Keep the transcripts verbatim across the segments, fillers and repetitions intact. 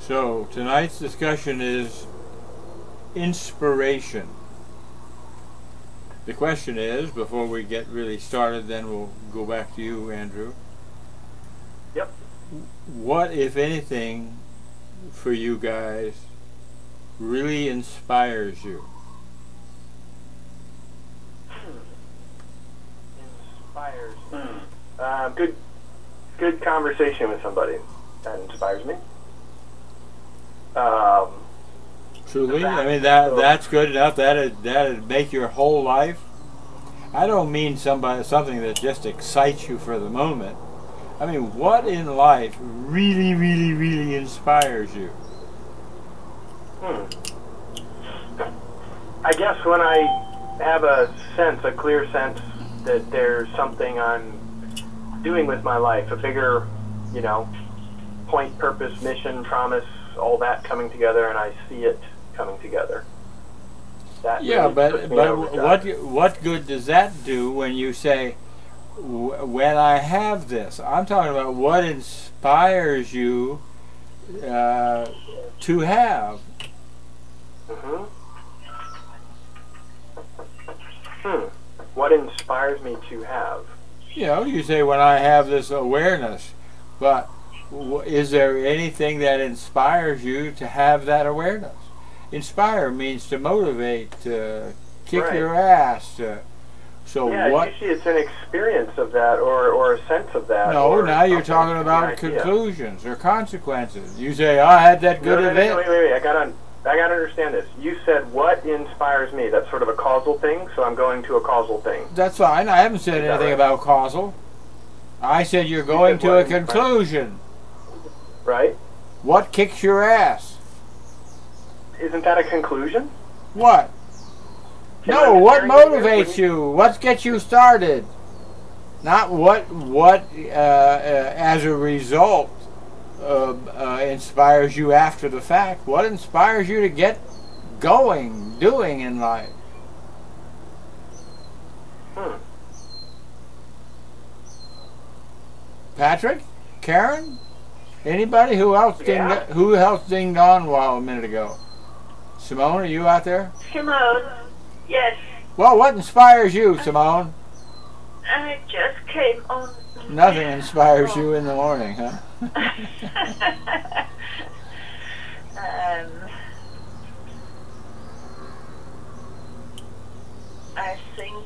So tonight's discussion is inspiration. The question is, before we get really started, then we'll go back to you, Andrew. Yep. What, if anything, for you guys, really inspires you? Inspires me. Uh, good, good conversation with somebody. That inspires me. Um, Truly, I mean that that's good enough. That'd that'd make your whole life. I don't mean somebody something that just excites you for the moment. I mean, what in life really, really, really inspires you? Hmm. I guess when I have a sense, a clear sense that there's something I'm doing with my life, a bigger, you know, point, purpose, mission, promise, all that coming together, and I see it coming together. That yeah, really but but what what good does that do when you say, when I have this? I'm talking about what inspires you uh, to have. Mm-hmm. Hmm. What inspires me to have? You know, you say when I have this awareness, but is there anything that inspires you to have that awareness? Inspire means to motivate, to kick right. your ass. To, so yeah, what? Usually it's an experience of that, or, or a sense of that. No, or now you're talking about conclusions or consequences. You say, oh, I had that good no, no, event. No, wait, wait, wait. I got I got to understand this. You said what inspires me. That's sort of a causal thing, so I'm going to a causal thing. That's fine. I haven't said Is anything right? about causal. I said you're going you said to a conclusion. Right. What kicks your ass? Isn't that a conclusion? What? Can no, what motivates you? What gets you started? Not what what uh, uh, as a result uh, uh, inspires you after the fact. What inspires you to get going, doing in life? Hmm. Patrick? Karen? Anybody? Who else dinged, yeah. who else dinged on a while a minute ago? Simone, are you out there? Simone, yes. Well, what inspires you, Simone? I just came on. Nothing inspires oh. you in the morning, huh? um, I think...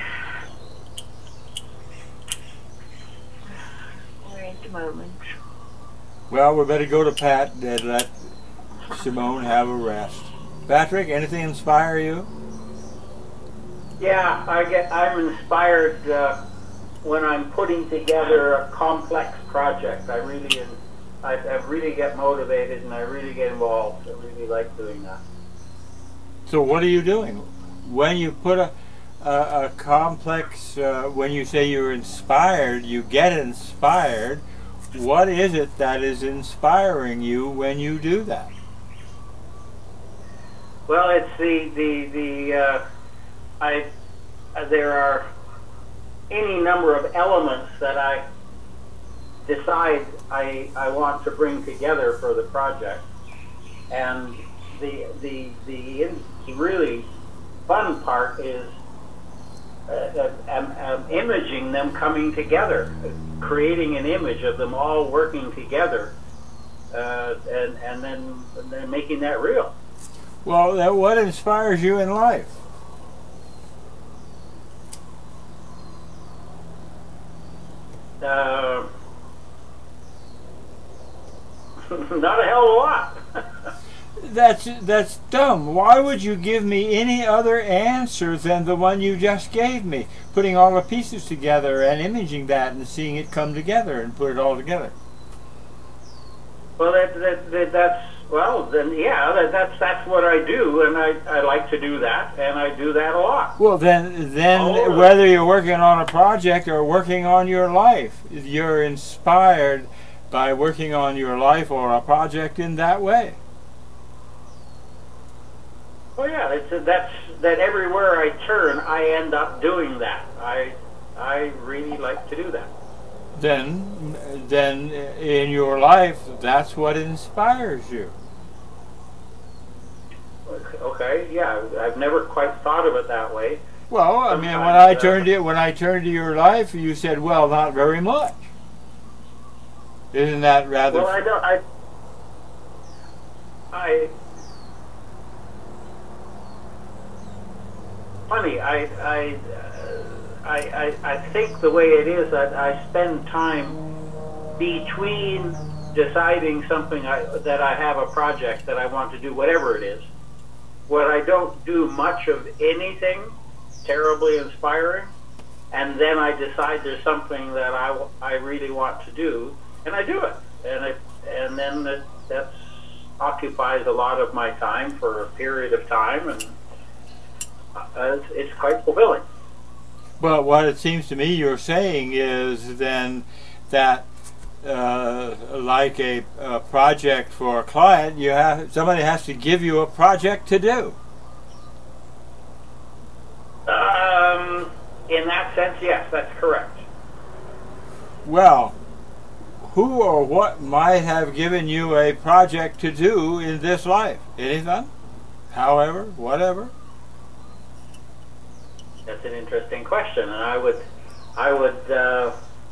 Wait a moment. Well, we better go to Pat and let Simone have a rest. Patrick, anything inspire you? Yeah, I get. I'm inspired uh, when I'm putting together a complex project. I really, I, I really get motivated and I really get involved. I really like doing that. So, what are you doing when you put a a, a complex? Uh, when you say you're inspired, you get inspired. What is it that is inspiring you when you do that? Well, it's the the the uh, I uh, there are any number of elements that I decide I I want to bring together for the project, and the the the, in, the really fun part is uh, um, um, imaging them coming together, creating an image of them all working together, uh, and and then and then making that real. Well, that, what inspires you in life? Uh, not a hell of a lot. That's that's dumb. Why would you give me any other answer than the one you just gave me? Putting all the pieces together and imaging that and seeing it come together and put it all together. Well, that, that, that that's well then yeah that, that's that's what I do, and I, I like to do that, and I do that a lot. Well, then then oh, whether you're working on a project or working on your life, you're inspired by working on your life or a project in that way. Oh yeah, it's a, that's that everywhere I turn, I end up doing that. I I really like to do that. then, then in your life, that's what inspires you. Okay, yeah, I've never quite thought of it that way. Well, I mean, when Sometimes, I uh, turned it, when I turned to your life, you said, "Well, not very much." Isn't that rather? Well, I don't. I. I. Funny. I. I. Uh, I, I. I think the way it is that I spend time between deciding something I, that I have a project that I want to do, whatever it is. When I don't do much of anything terribly inspiring, and then I decide there's something that I, I really want to do, and I do it, and it, and then that that's occupies a lot of my time for a period of time, and uh, it's, it's quite fulfilling. But what it seems to me you're saying is then that, uh, like a, a project for a client, you have somebody has to give you a project to do. Um, in that sense, yes, that's correct. Well, who or what might have given you a project to do in this life? Anything? However, whatever? That's an interesting question, and I would, I would, uh,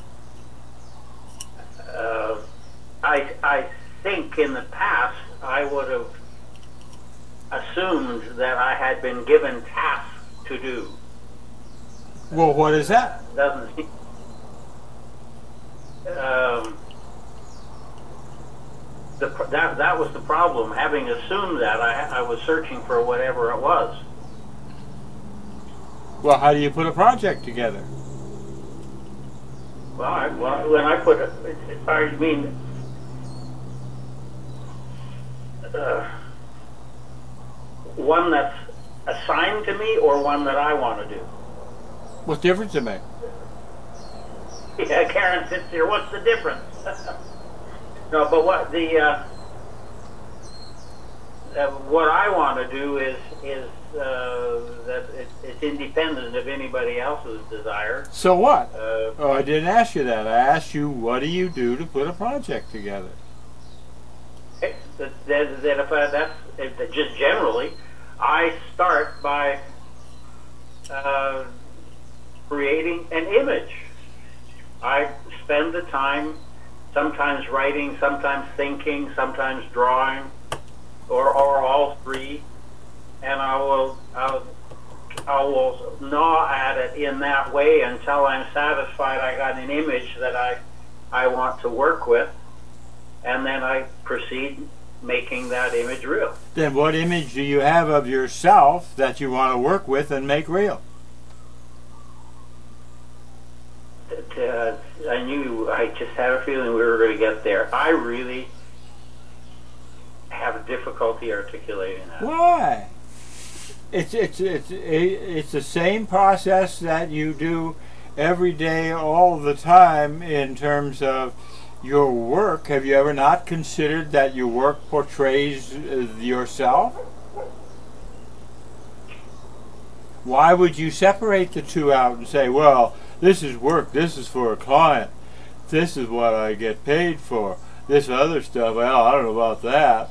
uh, I, I think in the past I would have assumed that I had been given tasks to do. Well, what is that? Doesn't seem. Um, the, that that was the problem. Having assumed that, I, I was searching for whatever it was. Well, how do you put a project together? Well, I, well when I put it, I mean, uh, one that's assigned to me or one that I want to do. What difference does it make? Yeah, Karen sits here. What's the difference? No, but what the uh, uh, what I want to do is is uh, that it, it's independent of anybody else's desire. So what? Uh, Oh, I didn't ask you that. I asked you, what do you do to put a project together? that, that, that if I, that's if, that just generally, I start by uh, creating an image. I spend the time, sometimes writing, sometimes thinking, sometimes drawing, or or all three, and I will I'll, I will gnaw at it in that way until I'm satisfied I got an image that I I want to work with, and then I proceed making that image real. Then what image do you have of yourself that you want to work with and make real? Uh, I knew, I just had a feeling we were going to get there. I really have difficulty articulating that. Why? It's it's it's it's the same process that you do every day, all the time, in terms of your work. Have you ever not considered that your work portrays uh, yourself? Why would you separate the two out and say, well, this is work, this is for a client, this is what I get paid for, this other stuff, well, I don't know about that.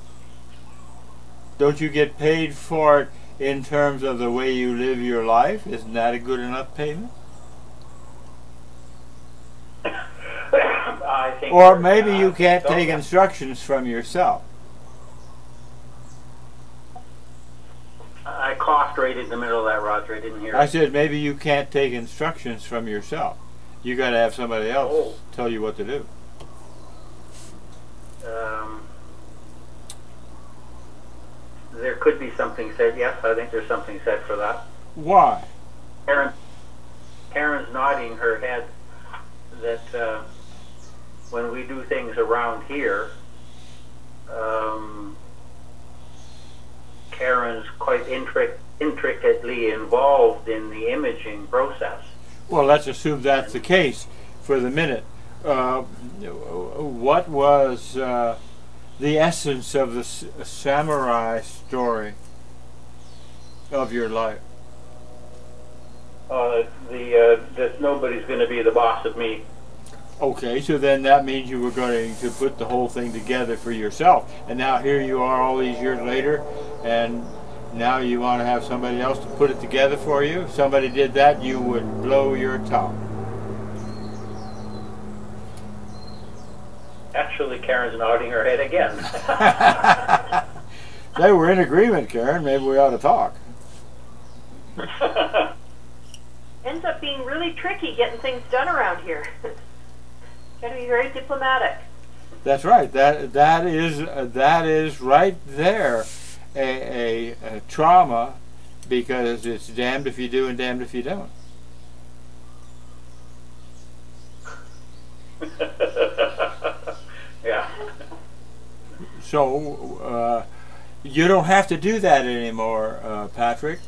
Don't you get paid for it in terms of the way you live your life? Isn't that a good enough payment? I think Or we're- maybe uh, you can't so, take yeah. instructions from yourself. I coughed right in the middle of that, Roger. I didn't hear I it. said maybe you can't take instructions from yourself. You got to have somebody else Oh. tell you what to do. Um, there could be something said. Yes, I think there's something said for that. Why? Karen, Karen's nodding her head that uh, when we do things around here, um, Karen's quite intric- intricately involved in the imaging process. Well, let's assume that's the case for the minute. Uh, what was uh, the essence of the s- samurai story of your life? Uh, the uh, that nobody's going to be the boss of me. Okay, so then that means you were going to put the whole thing together for yourself. And now here you are all these years later, and now you want to have somebody else to put it together for you. If somebody did that, you would blow your top. Actually, Karen's nodding her head again. They were in agreement, Karen. Maybe we ought to talk. Ends up being really tricky getting things done around here. Got to be very diplomatic. That's right. That that is uh, that is right there a, a, a trauma, because it's damned if you do and damned if you don't. Yeah. So uh, you don't have to do that anymore, uh, Patrick.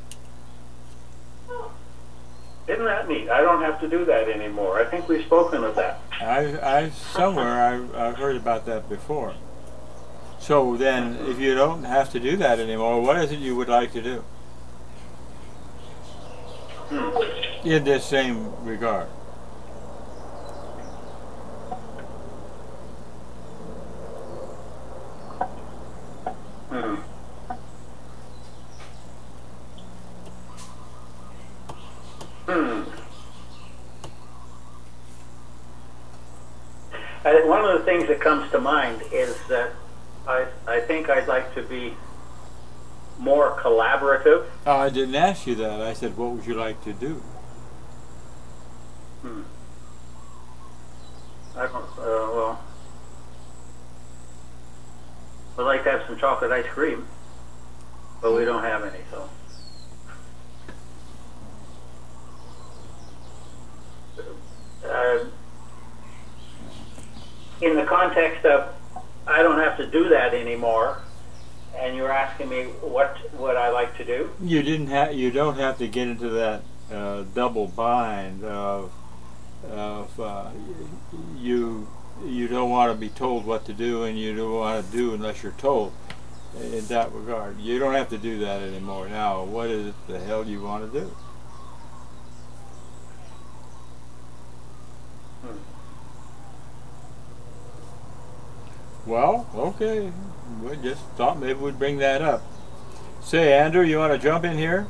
Isn't that neat? I don't have to do that anymore. I think we've spoken of that. I, I somewhere I, I've heard about that before. So then, if you don't have to do that anymore, what is it you would like to do Hmm. in this same regard? Hmm. Hmm. I, one of the things that comes to mind is that I, I think I'd like to be more collaborative. Oh, I didn't ask you that. I said, what would you like to do? Hmm. I don't, uh, well, I'd like to have some chocolate ice cream, but we don't have any, so. Uh, in the context of I don't have to do that anymore, and you're asking me what would I like to do? You didn't have. You don't have to get into that uh, double bind of of uh, you. You don't want to be told what to do, and you don't want to do unless you're told. In that regard, you don't have to do that anymore. Now, what is it the hell you want to do? Well, okay. We just thought maybe we'd bring that up. Say, Andrew, you want to jump in here?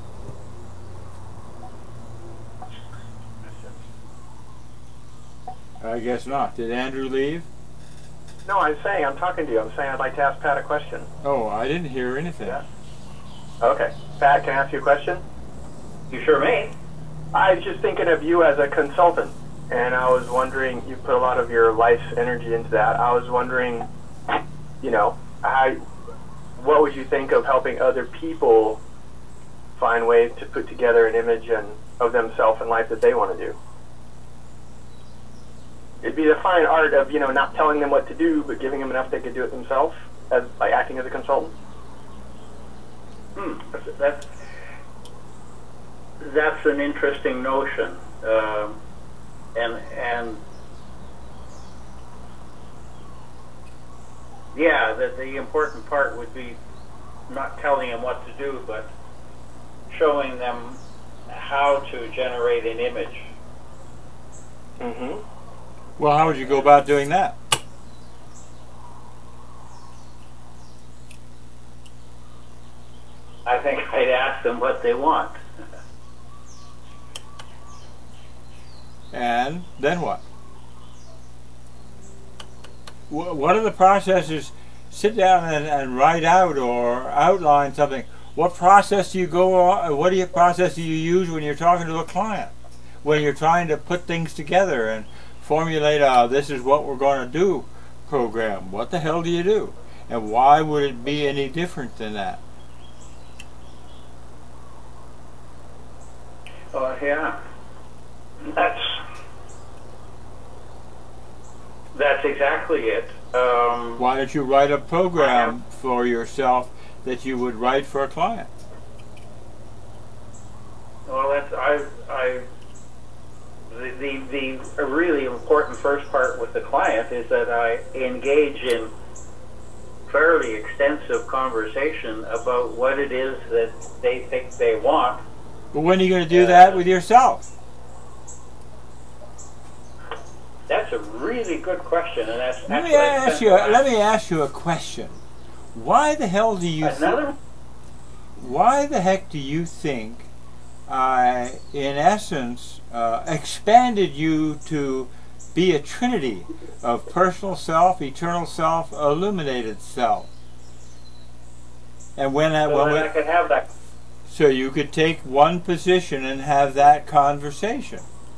I guess not. Did Andrew leave? No, I'm saying, I'm talking to you. I'm saying I'd like to ask Pat a question. Oh, I didn't hear anything. Yeah. Okay. Pat, can I ask you a question? You sure may. I was just thinking of you as a consultant, and I was wondering, you put a lot of your life's energy into that. I was wondering, you know, how, what would you think of helping other people find ways to put together an image and of themselves and life that they want to do? It'd be the fine art of, you know, not telling them what to do, but giving them enough they could do it themselves, as by acting as a consultant. Hmm. That's, that's, that's an interesting notion. Um, and, and yeah, the, the important part would be not telling them what to do, but showing them how to generate an image. Mm-hmm. Well, how would you go about doing that? I think I'd ask them what they want. And then what? Wh- What are the processes? Sit down and, and write out or outline something. What process do you go on? What do you process do you use when you're talking to a client? When you're trying to put things together and formulate a this is what we're going to do program. What the hell do you do? And why would it be any different than that? Oh, yeah. That's that's exactly it. Um, Why don't you write a program for yourself that you would write for a client? well, that's I I. The, the the really important first part with the client is that I engage in fairly extensive conversation about what it is that they think they want. But when are you going to do that with yourself? That's a really good question, and that's. Let that's me what I ask spent you. the last- Let me ask you a question. Why the hell do you? Another. Why the heck do you think I, in essence, uh, expanded you to be a trinity of personal self, eternal self, illuminated self? And when I, So when that we, I could have that. so you could take one position and have that conversation.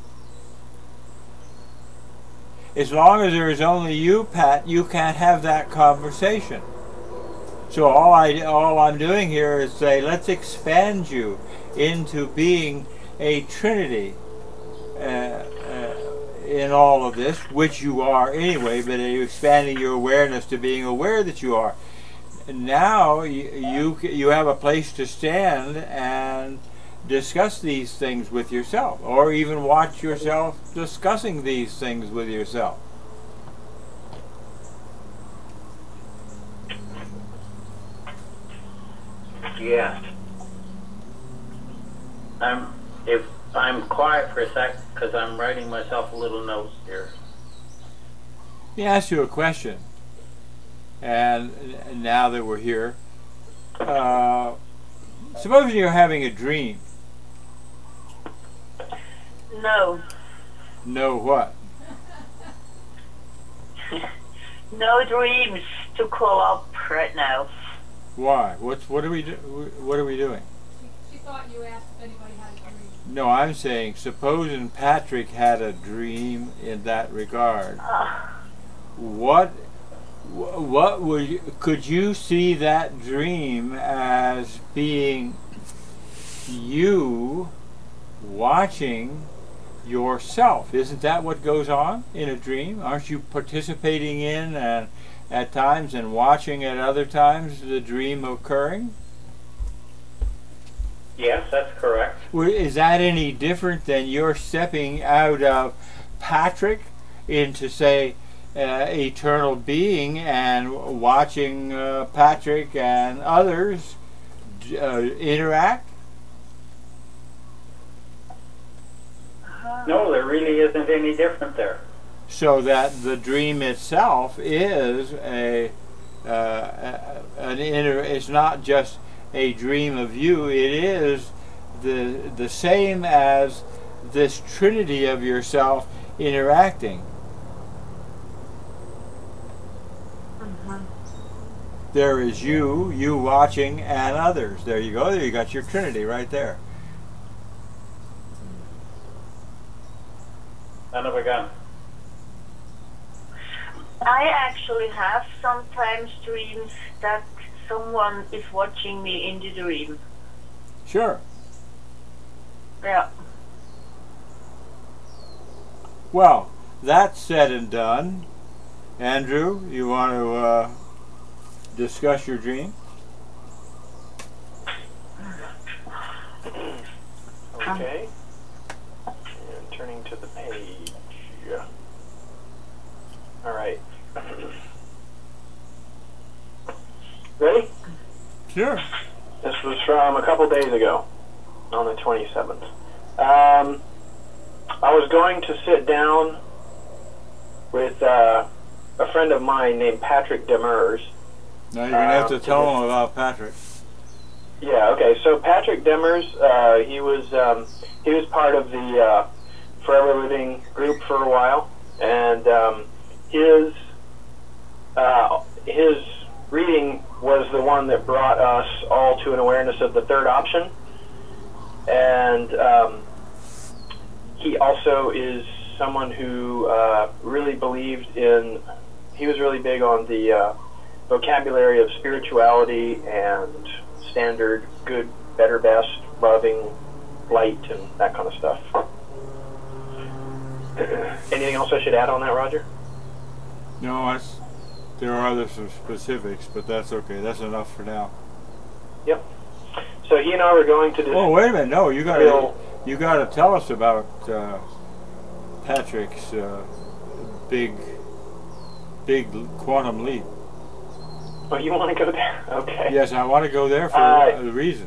As long as there is only you, Pat, you can't have that conversation. So all I all I'm doing here is say, let's expand you into being a trinity uh, uh, in all of this, which you are anyway. But you're expanding your awareness to being aware that you are. Now you you, you have a place to stand and discuss these things with yourself, or even watch yourself discussing these things with yourself. Yes. I'm. If I'm quiet for a sec, because I'm writing myself a little note here. Let me ask you a question. And now that we're here, uh, suppose you're having a dream. No. Know what? No dreams to call up right now. Why? What's what are we do, what are we doing? She, she thought you asked if anybody had a dream. No, I'm saying supposing Patrick had a dream in that regard. Uh, What what would you, could you see that dream as being you watching yourself? Isn't that what goes on in a dream? Aren't you participating in and at times and watching at other times the dream occurring? Yes, that's correct. Well, is that any different than you're stepping out of Patrick into, say, uh, eternal being and watching uh, Patrick and others uh, interact? No, there really isn't any different there. So that the dream itself is a, uh, a an inner. It's not just a dream of you. It is the the same as this trinity of yourself interacting. There is you, you watching, and others. There you go. There you got your trinity right there. Son of a gun. I actually have sometimes dreams that someone is watching me in the dream. Sure. Yeah. Well, that's said and done. Andrew, you want to uh, discuss your dream? Okay. And turning to the page. All right. Ready? Sure. This was from a couple days ago, on the twenty-seventh. Um, I was going to sit down with uh, a friend of mine named Patrick Demers. Now you're going to have to Uh, tell them about Patrick. Yeah. Okay. So Patrick Demers, uh, he was um, he was part of the uh, Forever Living group for a while, and um, his uh, his reading was the one that brought us all to an awareness of the third option, and um, he also is someone who uh, really believed in. He was really big on the uh, vocabulary of spirituality and standard good, better, best, loving, light, and that kind of stuff. Anything else I should add on that, Roger? No, that's, there are other some specifics, but that's okay. That's enough for now. Yep. So he and I were going to. Dis- Oh, wait a minute. No, you got to Real- you got to tell us about uh, Patrick's uh, big big quantum leap. Oh, you want to go there? Okay. Yes, I want to go there for Uh, a reason.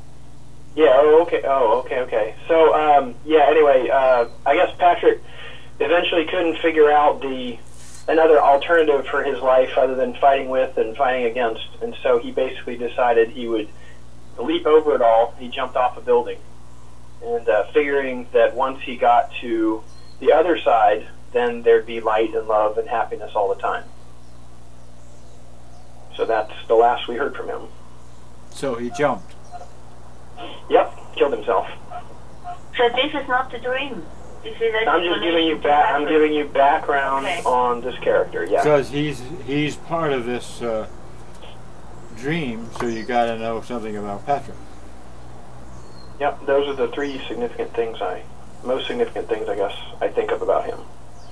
Yeah. Oh, okay. Oh, okay. Okay. So, um, yeah. Anyway, uh, I guess Patrick eventually couldn't figure out the another alternative for his life other than fighting with and fighting against, and so he basically decided he would leap over it all. He jumped off a building, and uh, figuring that once he got to the other side, then there'd be light and love and happiness all the time. So that's the last we heard from him. So he jumped. Yep, killed himself. So this is not the dream. This is I'm just giving you back. I'm giving you background Okay. on this character. Yeah. Because he's he's part of this uh, dream, so you got to know something about Patrick. Yep. Those are the three significant things I, most significant things I guess I think of about him.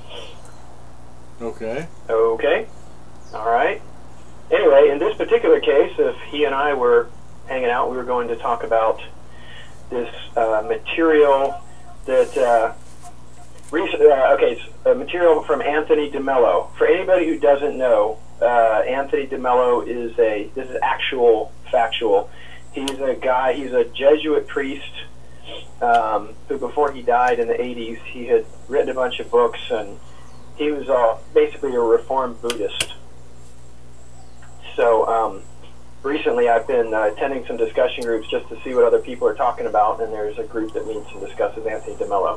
Okay. Okay. All right. Anyway, in this particular case, if he and I were hanging out, we were going to talk about this uh, material that. Uh, Recent, uh, okay, uh, material from Anthony DeMello. For anybody who doesn't know, uh, Anthony DeMello is a, this is actual, factual. He's a guy, he's a Jesuit priest um, who before he died in the eighties, he had written a bunch of books, and he was uh, basically a Reformed Buddhist. So um, recently I've been uh, attending some discussion groups just to see what other people are talking about, and there's a group that meets and discusses Anthony DeMello.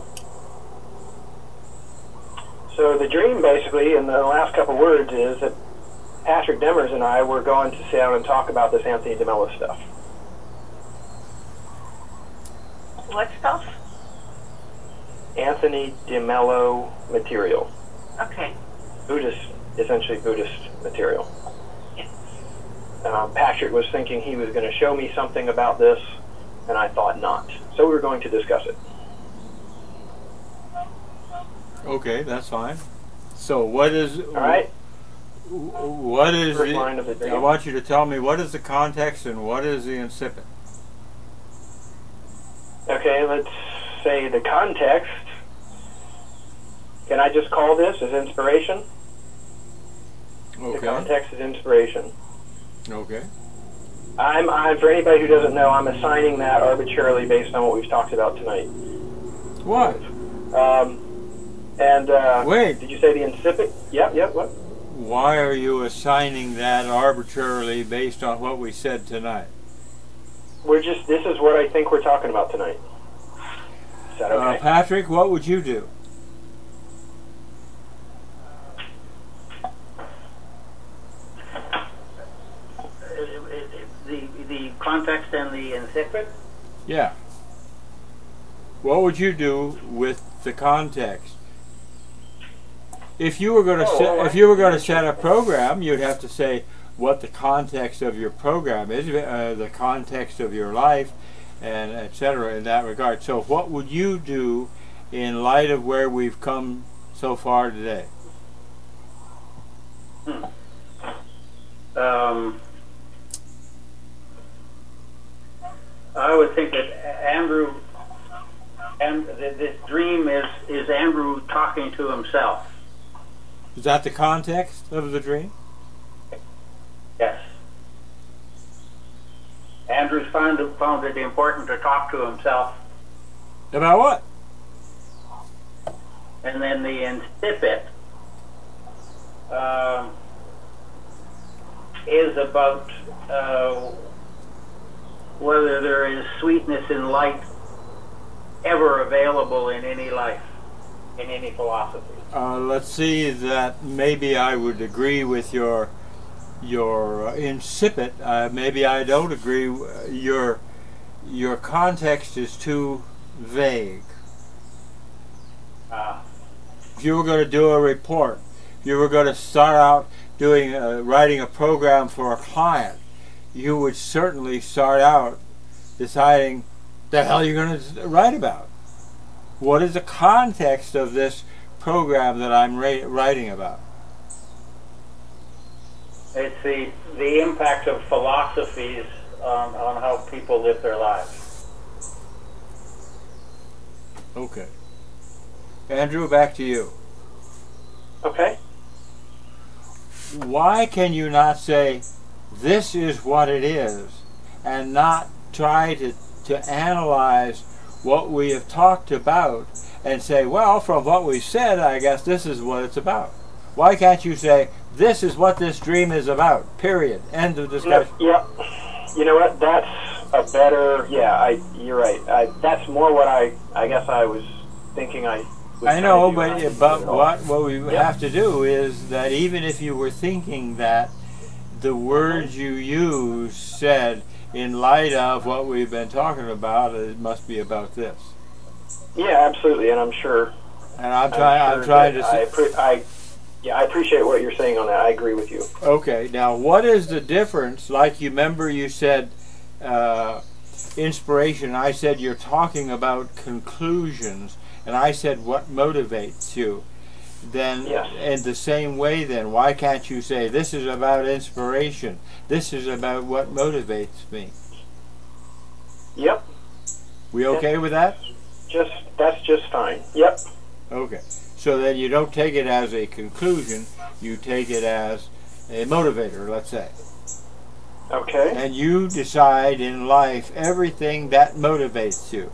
So the dream, basically, in the last couple words, is that Patrick Demers and I were going to sit down and talk about this Anthony DeMello stuff. What stuff? Anthony DeMello material. Okay. Buddhist, essentially Buddhist material. Yeah. Um, Patrick was thinking he was going to show me something about this, and I thought not. So we were going to discuss it. Okay, that's fine. So what is? All right. What is? First The, line of the dream. I want you to tell me what is the context and what is the incipit. Okay, let's say the context. Can I just call this as inspiration? The Okay. context is inspiration. Okay. I'm, I'm, for anybody who doesn't know, I'm assigning that arbitrarily based on what we've talked about tonight. What? Um, and, uh, Wait. did you say the incipit? Yep, yep, what? Why are you assigning that arbitrarily based on what we said tonight? We're just, this is what I think we're talking about tonight. Is that Uh, okay? Patrick, what would you do? The, the context and the incipit? Yeah. What would you do with the context? If you were going to Oh, set, all right. if you were going to set a program, you'd have to say what the context of your program is, uh, the context of your life, and et cetera. In that regard. So, what would you do in light of where we've come so far today? Hmm. Um, I would think that Andrew, and th- this dream is, is Andrew talking to himself. Is that the context of the dream? Yes. Andrew's found it, found it important to talk to himself. About what? And then the incipit um, is about uh, whether there is sweetness and light ever available in any life, in any philosophy. Uh, let's see that maybe I would agree with your your uh, incipit. Uh, maybe I don't agree. Your your context is too vague. Uh, If you were going to do a report, if you were going to start out doing uh, writing a program for a client, you would certainly start out deciding the hell you're going to write about. What is the context of this program that I'm ra- writing about? it's the, the impact of philosophies on, on how people live their lives. Okay. Andrew, back to you. Okay. Why can you not say, this is what it is, and not try to, to analyze what we have talked about and say, well, from what we said, I guess this is what it's about. Why can't you say, this is what this dream is about, period, end of discussion? Yeah, you know what, that's a better, yeah, I, you're right. I, that's more what I, I guess I was thinking I was I know, trying to do. but, but what, what we Yep. have to do is that even if you were thinking that, the words you use said, in light of what we've been talking about, it must be about this. Yeah, absolutely, and I'm sure. And I'm trying. I'm, sure trying to. that I, say, appre- I, yeah, I appreciate what you're saying on that. I agree with you. okay, now what is the difference? Like you remember, you said uh, inspiration. I said you're talking about conclusions, and I said what motivates you. Then, Yes. in the same way, then why can't you say this is about inspiration? This is about what motivates me. Yep. We okay with that? Just that's just fine. Yep. Okay. So then you don't take it as a conclusion, you take it as a motivator, let's say. Okay. And you decide in life everything that motivates you.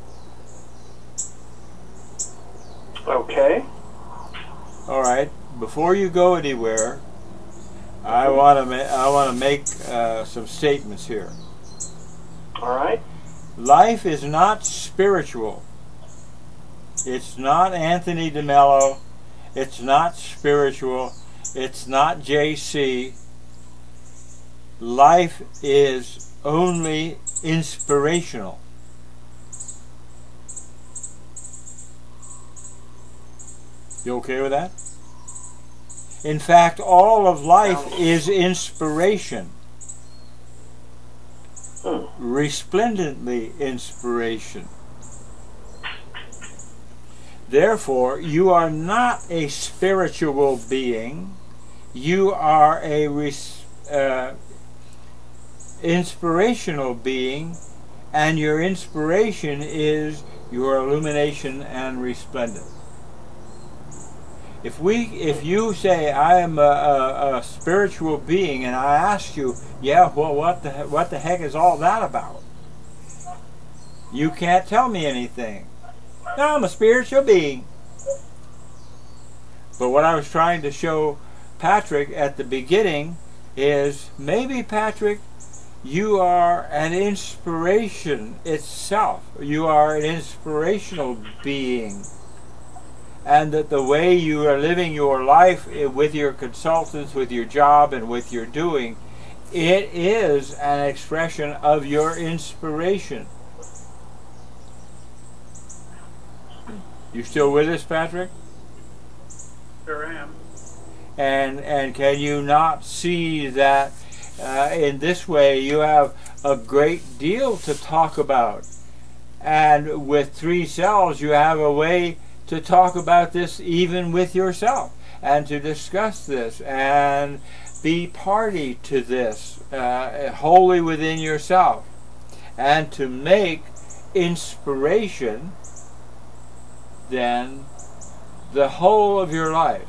Okay. All right. Before you go anywhere, I want to ma- I want to make uh, some statements here. All right. Life is not spiritual. It's not Anthony DeMello. It's not spiritual. It's not J C. Life is only inspirational. You okay with that? In fact, all of life is inspiration. Hmm. Resplendently inspiration. Therefore, you are not a spiritual being. You are a res- uh, inspirational being, and your inspiration is your illumination and resplendence. If we, if you say I am a, a, a spiritual being, and I ask you, yeah, well, what the what the heck is all that about? You can't tell me anything. No, I'm a spiritual being. But what I was trying to show Patrick at the beginning is maybe, Patrick, you are an inspiration itself. You are an inspirational being. And that the way you are living your life with your consultants, with your job, and with your doing, it is an expression of your inspiration. You still with us, Patrick? Sure am. And and can you not see that uh, in this way you have a great deal to talk about? And with three cells, you have a way to talk about this even with yourself, and to discuss this and be party to this uh, wholly within yourself, and to make inspiration then the whole of your life.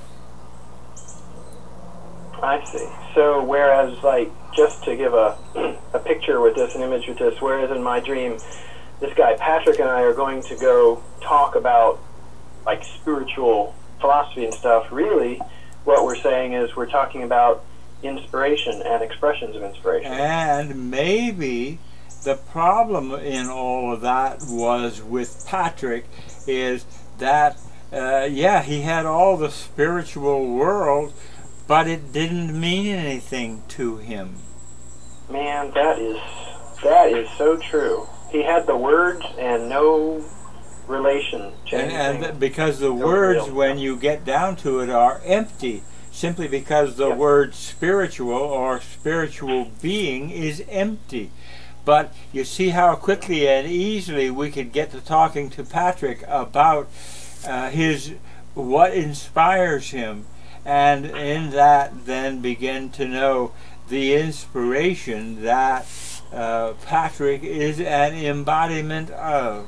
I see. So whereas, like, just to give a a picture with this, an image with this, whereas in my dream, this guy Patrick and I are going to go talk about like spiritual philosophy and stuff, really what we're saying is we're talking about inspiration and expressions of inspiration. And maybe the problem in all of that was with Patrick is that, uh, yeah, he had all the spiritual world, but it didn't mean anything to him. Man, that is that is so true. He had the words and no relation to And, anything. and because the No words, real. when you get down to it, are empty, simply because the Yep. word spiritual or spiritual being is empty. But you see how quickly and easily we could get to talking to Patrick about uh, his what inspires him, and in that then begin to know the inspiration that uh, Patrick is an embodiment of.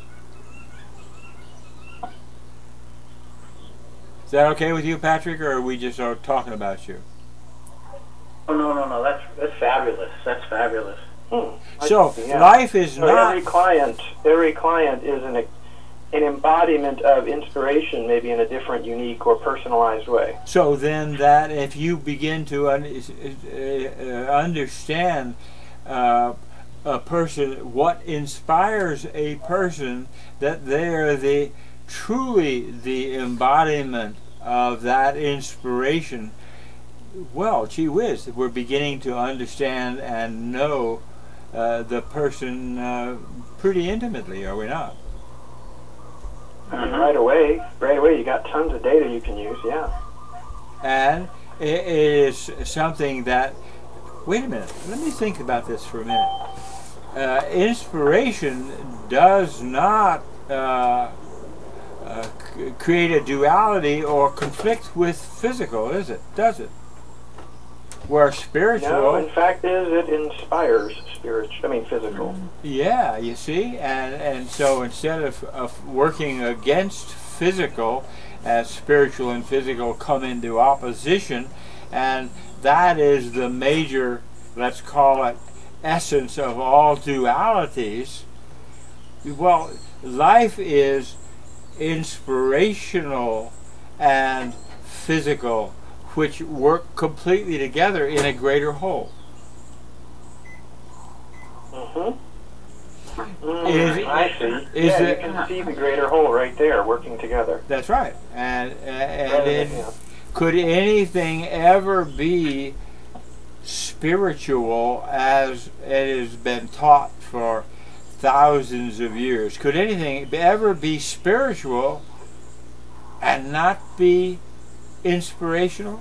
Is that okay with you, Patrick, or are we just are talking about you? Oh, no, no, no. That's that's fabulous. That's fabulous. Hmm. I- So yeah. life is So not. every client, every client is an ex- an embodiment of inspiration, maybe in a different, unique, or personalized way. So then, that if you begin to un- uh, understand uh, a person, what inspires a person, that they're the truly the embodiment of that inspiration, well, gee whiz, we're beginning to understand and know uh, the person uh, pretty intimately, are we not? I mean, right away, right away, you got tons of data you can use, yeah. And it is something that, wait a minute, let me think about this for a minute. Uh, inspiration does not uh, uh, c- create a duality or conflict with physical, is it? Does it? Where spiritual... No, in fact, is it inspires spiritual, I mean physical. Yeah, you see, and and so instead of, of working against physical, as spiritual and physical come into opposition, and that is the major, let's call it, essence of all dualities. Well, life is inspirational and physical, which work completely together in a greater whole. Mm-hmm. Mm, Is- I see. is yeah, it- you can see the greater whole right there working together. That's right. And and Rather it, than, yeah. could anything ever be spiritual as it has been taught for thousands of years? Could anything ever be spiritual and not be inspirational?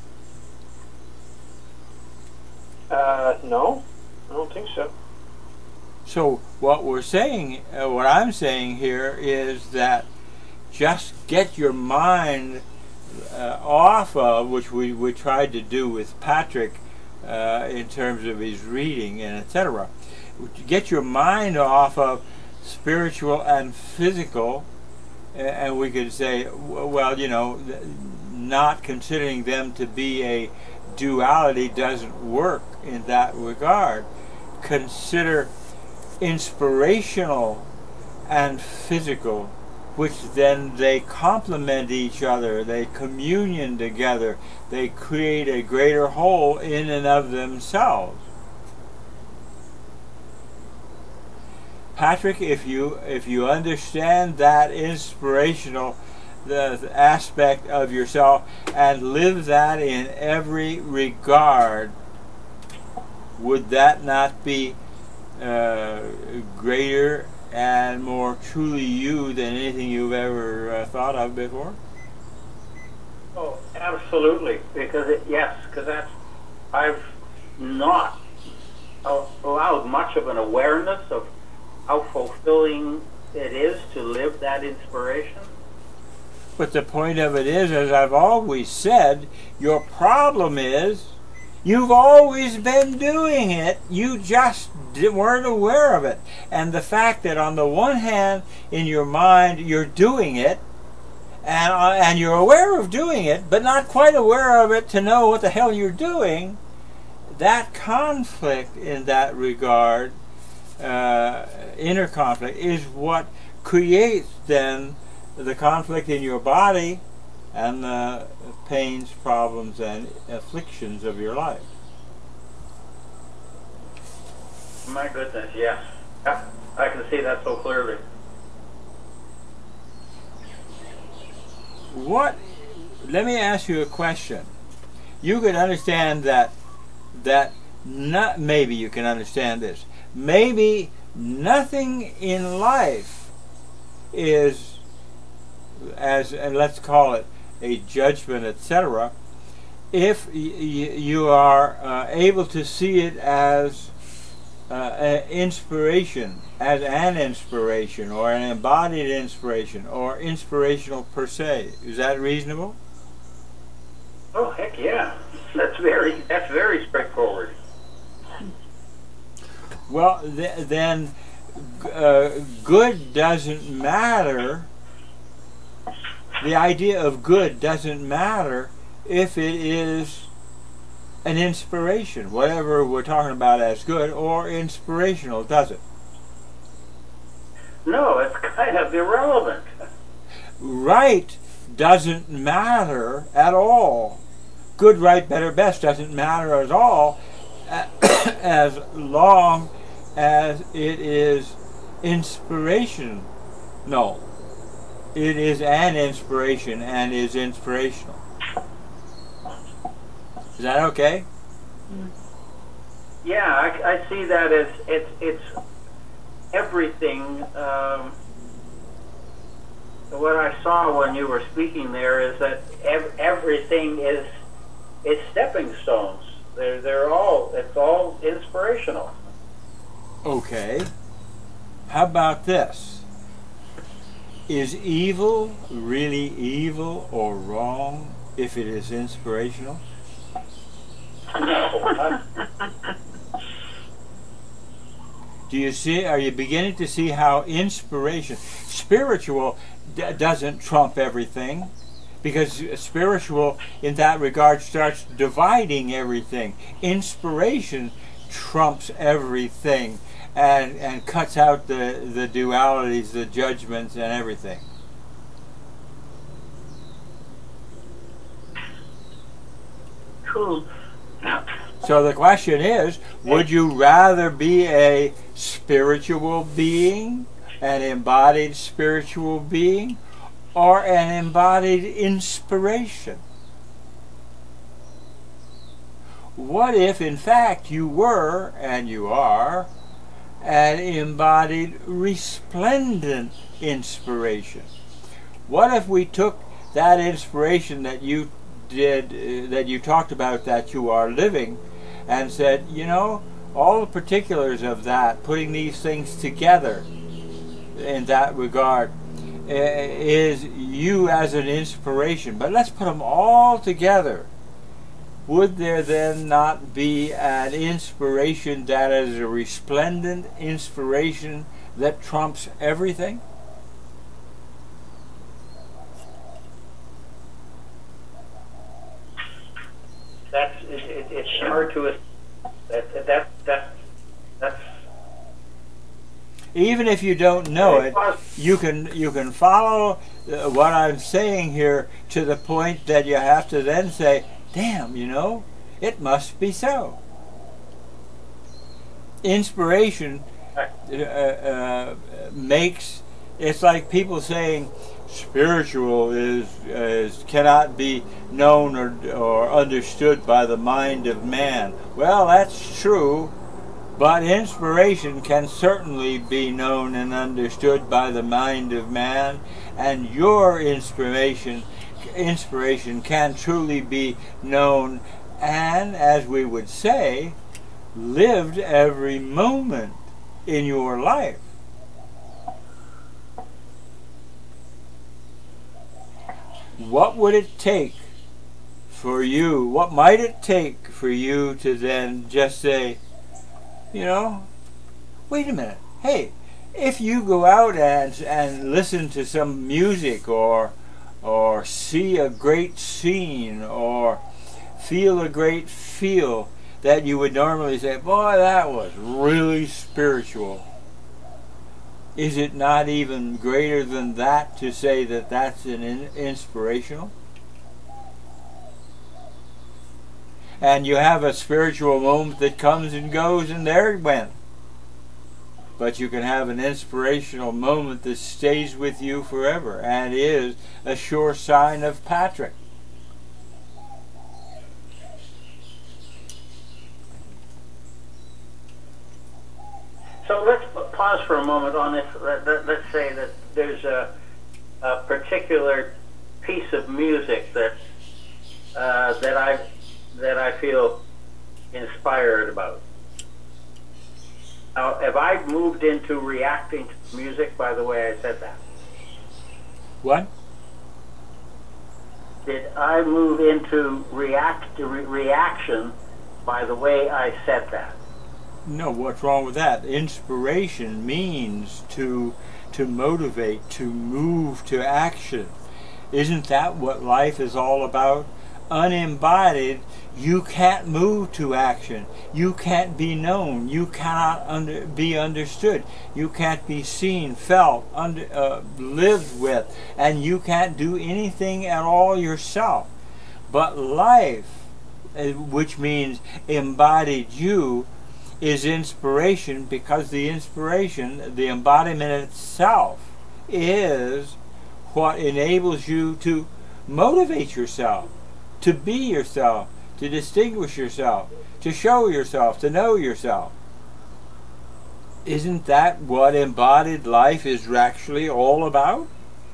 Uh, no, I don't think so. So what we're saying, uh, what I'm saying here is that just get your mind uh, off of, which we, we tried to do with Patrick uh, in terms of his reading and et cetera. Get your mind off of spiritual and physical, and we could say, well, you know, not considering them to be a duality doesn't work in that regard. Consider inspirational and physical, which then they complement each other, they communion together, they create a greater whole in and of themselves. Patrick, if you if you understand that inspirational the, the aspect of yourself and live that in every regard, would that not be uh, greater and more truly you than anything you've ever uh, thought of before? Oh, absolutely. Because it, yes, because that's I've not uh, allowed much of an awareness of how fulfilling it is to live that inspiration. But the point of it is, as I've always said, your problem is you've always been doing it. You just weren't aware of it. And the fact that on the one hand, in your mind, you're doing it, and uh, and you're aware of doing it, but not quite aware of it to know what the hell you're doing, that conflict in that regard, uh, inner conflict, is what creates then the conflict in your body and the pains, problems, and afflictions of your life. My goodness, yes. Yeah, I can see that so clearly. What? Let me ask you a question. You could understand that that not maybe you can understand this. Maybe nothing in life is, as and let's call it a judgment, et cetera, if y- y- you are uh, able to see it as uh, an inspiration, as an inspiration, or an embodied inspiration, or inspirational per se. Is that reasonable? Oh, heck yeah. That's very, that's very straightforward. Well, th- then uh, good doesn't matter. The idea of good doesn't matter if it is an inspiration, whatever we're talking about as good or inspirational, does it? No, it's kind of irrelevant. Right doesn't matter at all. Good, right, better, best doesn't matter at all as long as it is inspiration. No. It is an inspiration and is inspirational. Is that okay? Yeah, I, I see that as it's it's everything. Um, what I saw when you were speaking there is that ev everything is is stepping stones. They're they're all it's all inspirational. Okay. How about this? Is evil really evil or wrong if it is inspirational? No. Do you see, are you beginning to see how inspiration, spiritual d doesn't trump everything, because spiritual in that regard starts dividing everything. Inspiration trumps everything and, and cuts out the, the dualities, the judgments and everything. Cool. So the question is, would you rather be a spiritual being, an embodied spiritual being, or an embodied inspiration? What if, in fact, you were, and you are, an embodied resplendent inspiration? What if we took that inspiration that you did, uh, that you talked about, that you are living, and said, you know, all the particulars of that, putting these things together in that regard, uh, is you as an inspiration. But let's put them all together. Would there then not be an inspiration that is a resplendent inspiration that trumps everything? That's it, it, it's hard to that that that that's. Even if you don't know it, you can you can follow uh, what I'm saying here to the point that you have to then say, damn, you know, it must be so. Inspiration uh, uh, makes, it's like people saying spiritual is, is cannot be known or, or understood by the mind of man. Well, that's true, but inspiration can certainly be known and understood by the mind of man, and your inspiration inspiration can truly be known and, as we would say, lived every moment in your life. What would it take for you, what might it take for you to then just say, you know, wait a minute, hey, if you go out and, and listen to some music or or see a great scene or feel a great feel that you would normally say, boy, that was really spiritual. Is it not even greater than that to say that that's an in inspirational? And you have a spiritual moment that comes and goes, and there it went. But you can have an inspirational moment that stays with you forever and is a sure sign of Patrick. So let's pause for a moment on this. Let, let, let's say that there's a, a particular piece of music that uh, that I that I feel inspired about. Now, have I moved into reacting to music by the way I said that? What? Did I move into react re reaction by the way I said that? No, what's wrong with that? Inspiration means to to motivate, to move to action. Isn't that what life is all about? unembodied, you can't move to action. You can't be known. You cannot under, be understood. You can't be seen, felt, under, uh, lived with, and you can't do anything at all yourself. But life, which means embodied you, is inspiration, because the inspiration, the embodiment itself, is what enables you to motivate yourself, to be yourself, to distinguish yourself, to show yourself, to know yourself. Isn't that what embodied life is actually all about?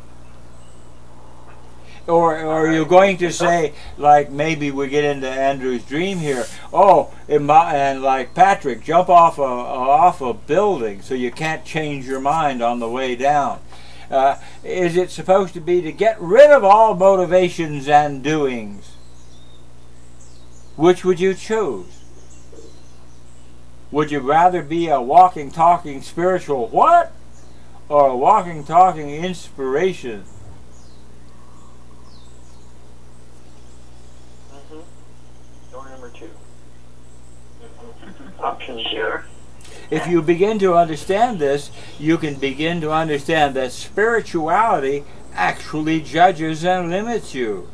Or, or are you going to say, like maybe we get into Andrew's dream here, oh, and like Patrick, jump off a, off a building so you can't change your mind on the way down? Uh, is it supposed to be to get rid of all motivations and doings? Which would you choose? Would you rather be a walking, talking spiritual what? Or a walking, talking inspiration? Option two. If you begin to understand this, you can begin to understand that spirituality actually judges and limits you.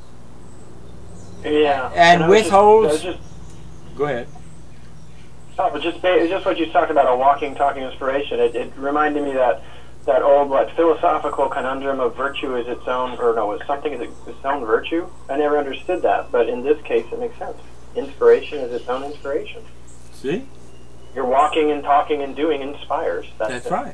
Yeah. And, and withholds... Just, go ahead. Oh, but just, just what you talked about, a walking, talking inspiration, it, it reminded me that that old, what, philosophical conundrum of virtue is its own, or no, is something is its own virtue? I never understood that, but in this case it makes sense. Inspiration is its own inspiration. See? Your walking and talking and doing inspires. That's, That's it. right.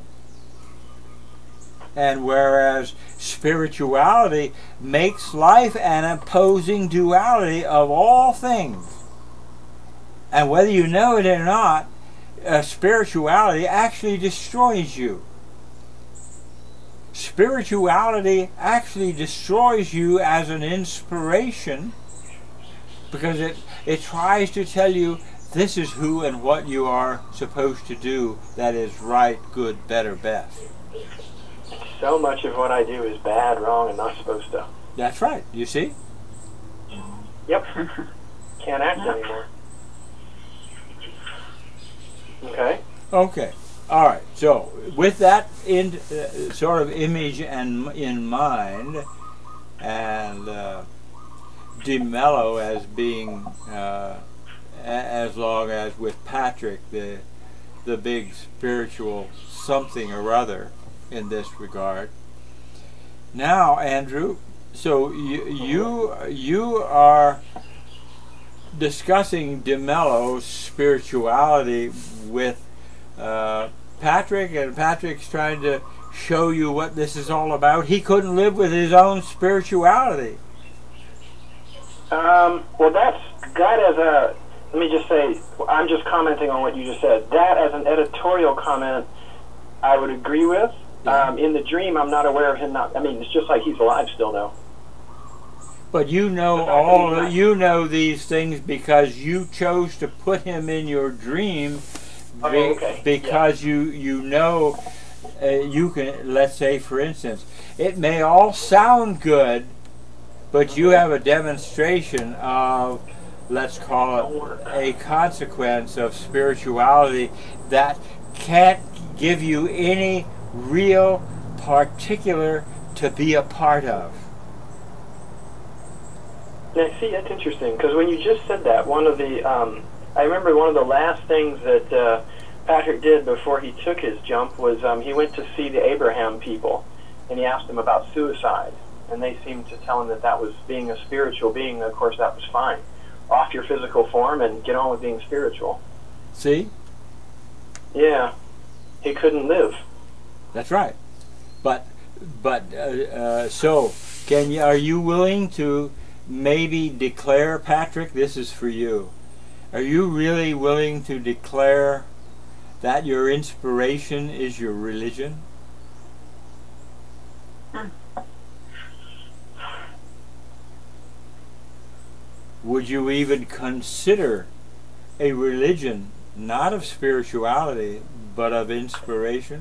And whereas spirituality makes life an opposing duality of all things. And whether you know it or not, uh, spirituality actually destroys you. Spirituality actually destroys you as an inspiration, because it, it tries to tell you this is who and what you are supposed to do that is right, good, better, best. So much of what I do is bad, wrong, and not supposed to. That's right. You see? Yep. Can't act anymore. Okay. Okay. All right. So with that in uh, sort of image and in mind, and uh, DeMello as being, uh, as long as with Patrick, the the big spiritual something or other in this regard. Now, Andrew, so you you you are discussing DeMello's spirituality with uh, Patrick, and Patrick's trying to show you what this is all about. He couldn't live with his own spirituality. Um, well, that's that as a. Let me just say, I'm just commenting on what you just said. That as an editorial comment, I would agree with. Yeah. Um, in the dream, I'm not aware of him not. I mean, it's just like he's alive still, though. But you know all you know these things because you chose to put him in your dream. Oh, be, okay. Because yeah. you you know uh, you can, let's say for instance, it may all sound good, but you have a demonstration of, let's call it, a consequence of spirituality that can't give you any real particular to be a part of. Now, see, that's interesting, because when you just said that, one of the, um, I remember one of the last things that uh, Patrick did before he took his jump was um, he went to see the Abraham people, and he asked them about suicide, and they seemed to tell him that that was being a spiritual being. Of course, that was fine. Off your physical form and get on with being spiritual. See? Yeah. He couldn't live. That's right. But, but uh, uh, so, can you, are you willing to maybe declare, Patrick, this is for you. Are you really willing to declare that your inspiration is your religion? Hmm. Would you even consider a religion not of spirituality but of inspiration?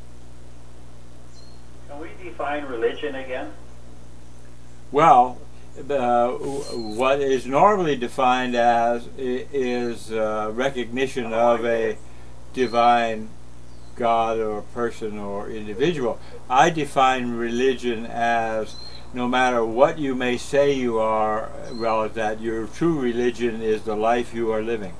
Can we define religion again? Well, uh, what is normally defined as i- is uh, recognition of a divine God or person or individual. I define religion as no matter what you may say you are relative to that, your true religion is the life you are living.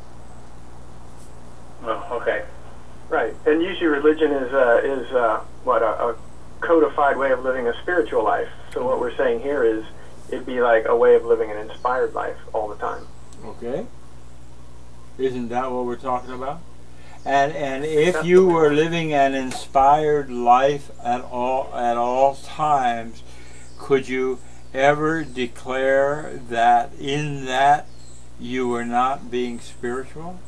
Oh, okay. Right, and usually religion is uh, is uh, what a, a codified way of living a spiritual life. So what we're saying here is it'd be like a way of living an inspired life all the time. Okay? Isn't that what we're talking about? And and if you were living an inspired life at all at all times, could you ever declare that in that you were not being spiritual?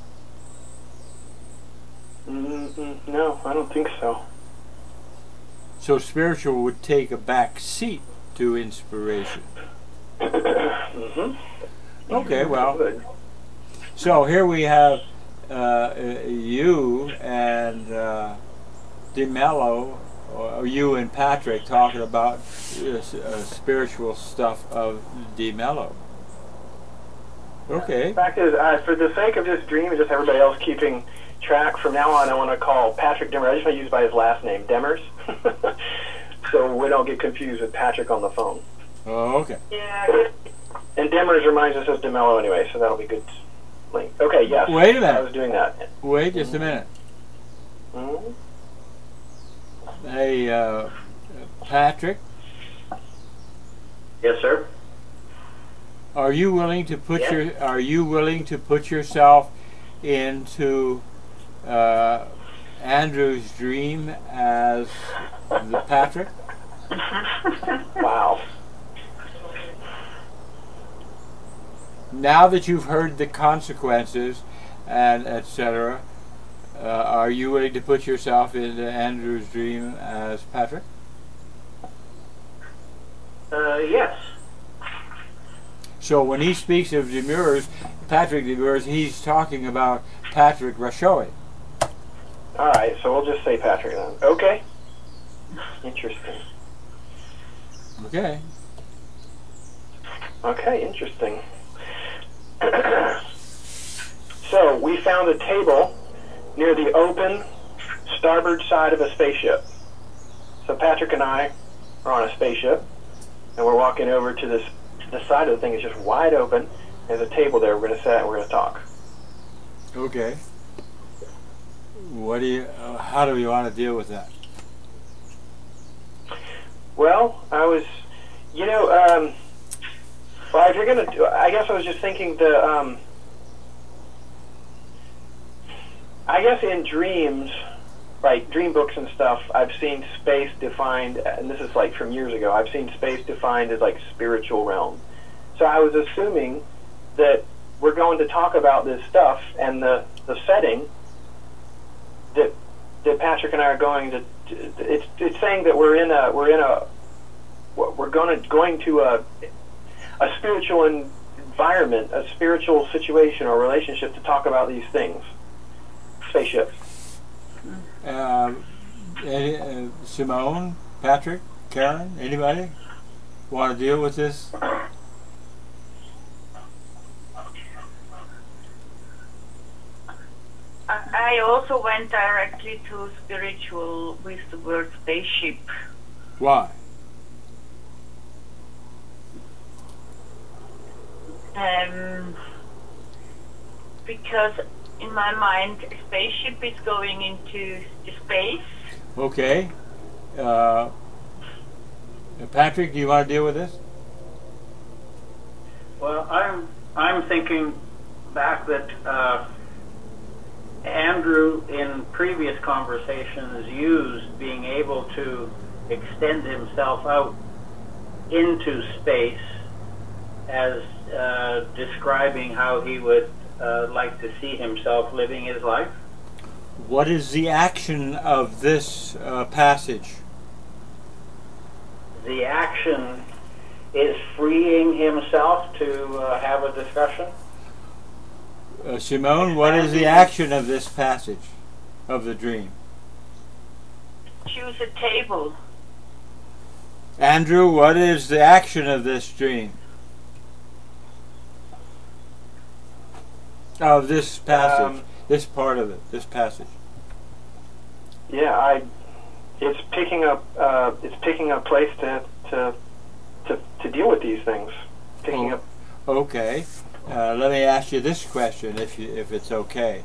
Mm-mm, no, I don't think so. So spiritual would take a back seat to inspiration. Mm-hmm. Okay, well, Good. so here we have uh, you and uh, DeMello, or you and Patrick talking about uh, uh, spiritual stuff of DeMello. Okay. The fact is, uh, for the sake of this dream and just everybody else keeping track, from now on I want to call Patrick Demers. I just want to use by his last name, Demers, so we don't get confused with Patrick on the phone. Oh, okay. Yeah. And Demers reminds us of DeMello anyway, so that'll be good link. Okay, yes. Wait a minute. I was doing that. Wait just a minute. Mm-hmm. Hey, uh, Patrick, Yes, sir. are you willing to put Yes. your Are you willing to put yourself into uh, Andrew's dream as the Patrick? Wow. Now that you've heard the consequences and et cetera, uh, are you willing to put yourself into Andrew's dream as Patrick? Uh, yes. So when he speaks of Demers, Patrick Demers, he's talking about Patrick Rashoe. All right, so we'll just say Patrick then. Okay. Interesting. Okay. Okay, interesting. So we found a table near the open starboard side of a spaceship. So Patrick and I are on a spaceship, and we're walking over to this. The side of the thing is just wide open. There's a table there. We're going to sit and we're going to talk. Okay. What do you? Uh, how do you want to deal with that? Well, I was, you know, um, well, if you're going to do, I guess I was just thinking the, um, I guess in dreams, like dream books and stuff, I've seen space defined, and this is like from years ago, I've seen space defined as like spiritual realm. So I was assuming that we're going to talk about this stuff, and the, the setting that that Patrick and I are going to, it's it's saying that we're in a we're in a we're going to going to a a spiritual environment, a spiritual situation or relationship to talk about these things. Spaceship. Uh, any, uh, Simone, Patrick, Karen, anybody want to deal with this? I also went directly to spiritual with the word spaceship. Why? Um, because in my mind, a spaceship is going into the space. Okay. Uh, Patrick, do you want to deal with this? Well, I'm I'm thinking back that uh, Andrew, in previous conversations, used being able to extend himself out into space as uh, describing how he would uh, like to see himself living his life. What is the action of this uh, passage? The action is freeing himself to uh, have a discussion. Uh, Simone, what is the action of this passage of the dream? Choose a table. Andrew, what is the action of this dream? Of this passage, Um, this part of it, this passage. Yeah, I. It's picking up. Uh, it's picking a place to to to to deal with these things. Picking Oh. up. Okay. Uh, let me ask you this question, if you, if it's okay.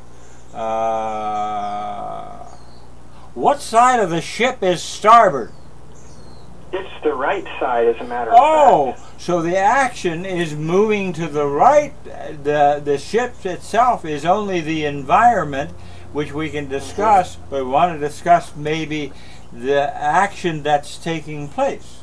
Uh, what side of the ship is starboard? It's the right side, as a matter of Oh, fact. so the action is moving to the right. The the ship itself is only the environment, which we can discuss, but we want to discuss maybe the action that's taking place.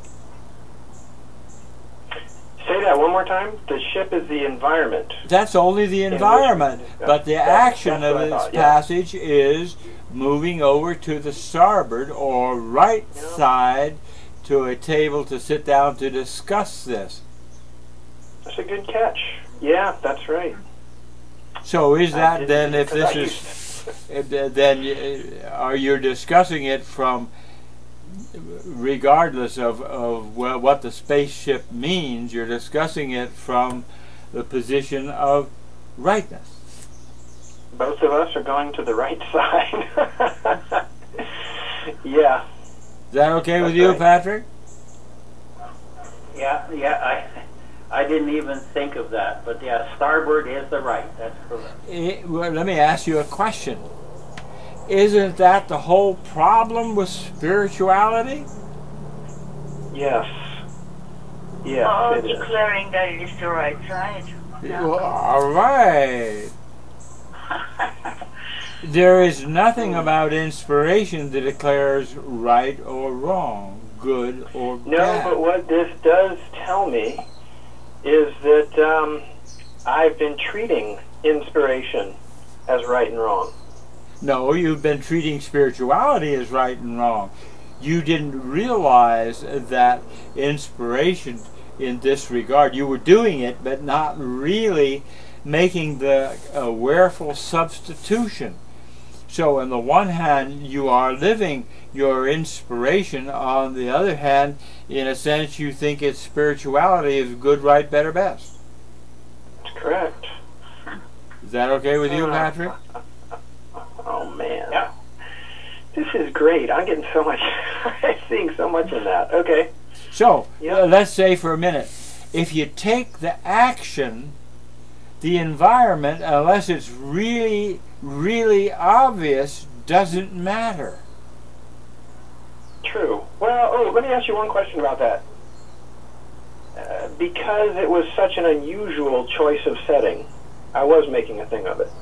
Say that one more time. The ship is the environment. That's only the which we environment, can discuss. but the That- action that's of what I this thought, yeah. passage is moving over to the starboard or right Yeah. side to a table to sit down to discuss this. That's a good catch. Yeah, that's right. So is I that didn't- then, if because this I is, if, then uh, are you discussing it from, regardless of, of well, what the spaceship means, you're discussing it from the position of rightness? Both of us are going to the right side. Yeah. Is that okay with That's you, right. Patrick? Yeah, yeah, I, I didn't even think of that, but yeah, starboard is the right. That's correct. It, well, let me ask you a question. Isn't that the whole problem with spirituality? Yes. Yes, Oh, it is. declaring that it is the right side. Yeah. Well, all right. There is nothing about inspiration that declares right or wrong, good or No, bad. but what this does tell me is that um, I've been treating inspiration as right and wrong. No, you've been treating spirituality as right and wrong. You didn't realize that inspiration in this regard, you were doing it, but not really making the uh, awareful substitution. So on the one hand, you are living your inspiration. On the other hand, in a sense, you think its spirituality is good, right, better, best. That's correct. Is that okay with you, Patrick? Oh, man. Yeah. This is great. I'm getting so much, I'm seeing so much in that. Okay. So, Yeah. uh, let's say for a minute, if you take the action, the environment, unless it's really, really obvious, doesn't matter. True. Well, oh, let me ask you one question about that. Uh, because it was such an unusual choice of setting, I was making a thing of it.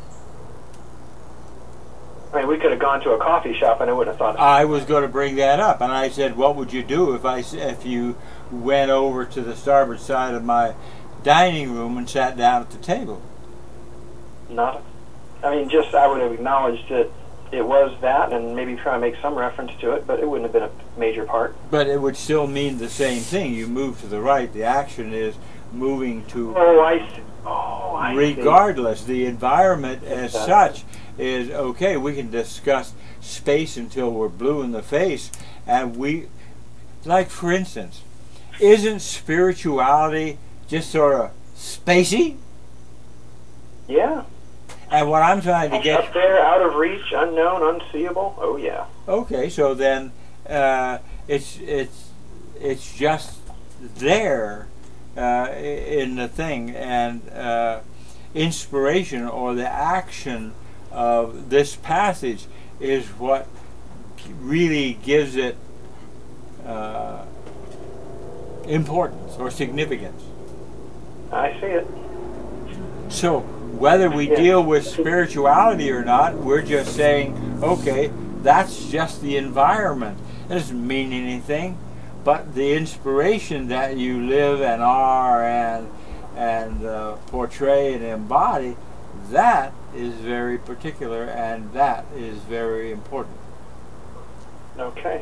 I mean, we could have gone to a coffee shop and I wouldn't have thought. I was going to bring that up, and I said, what would you do if I, s- if you went over to the starboard side of my dining room and sat down at the table? Not. I mean, just I would have acknowledged that it was that, and maybe try to make some reference to it, but it wouldn't have been a major part. But it would still mean the same thing. You move to the right. The action is moving to. Oh, I see. Oh, I see. Regardless, the environment as Got it. such is okay. We can discuss space until we're blue in the face, and we, like for instance, isn't spirituality just sort of spacey? Yeah. And what I'm trying to Up get, there, out of reach, unknown, unseeable. Oh, yeah. okay, so then uh, it's it's it's just there uh, i- in the thing, and uh, inspiration or the action of this passage is what really gives it uh, importance or significance. I see it. So whether we Yeah. deal with spirituality or not, we're just saying, okay, that's just the environment. It doesn't mean anything, but the inspiration that you live and are and and uh, portray and embody, that is very particular, and that is very important. Okay.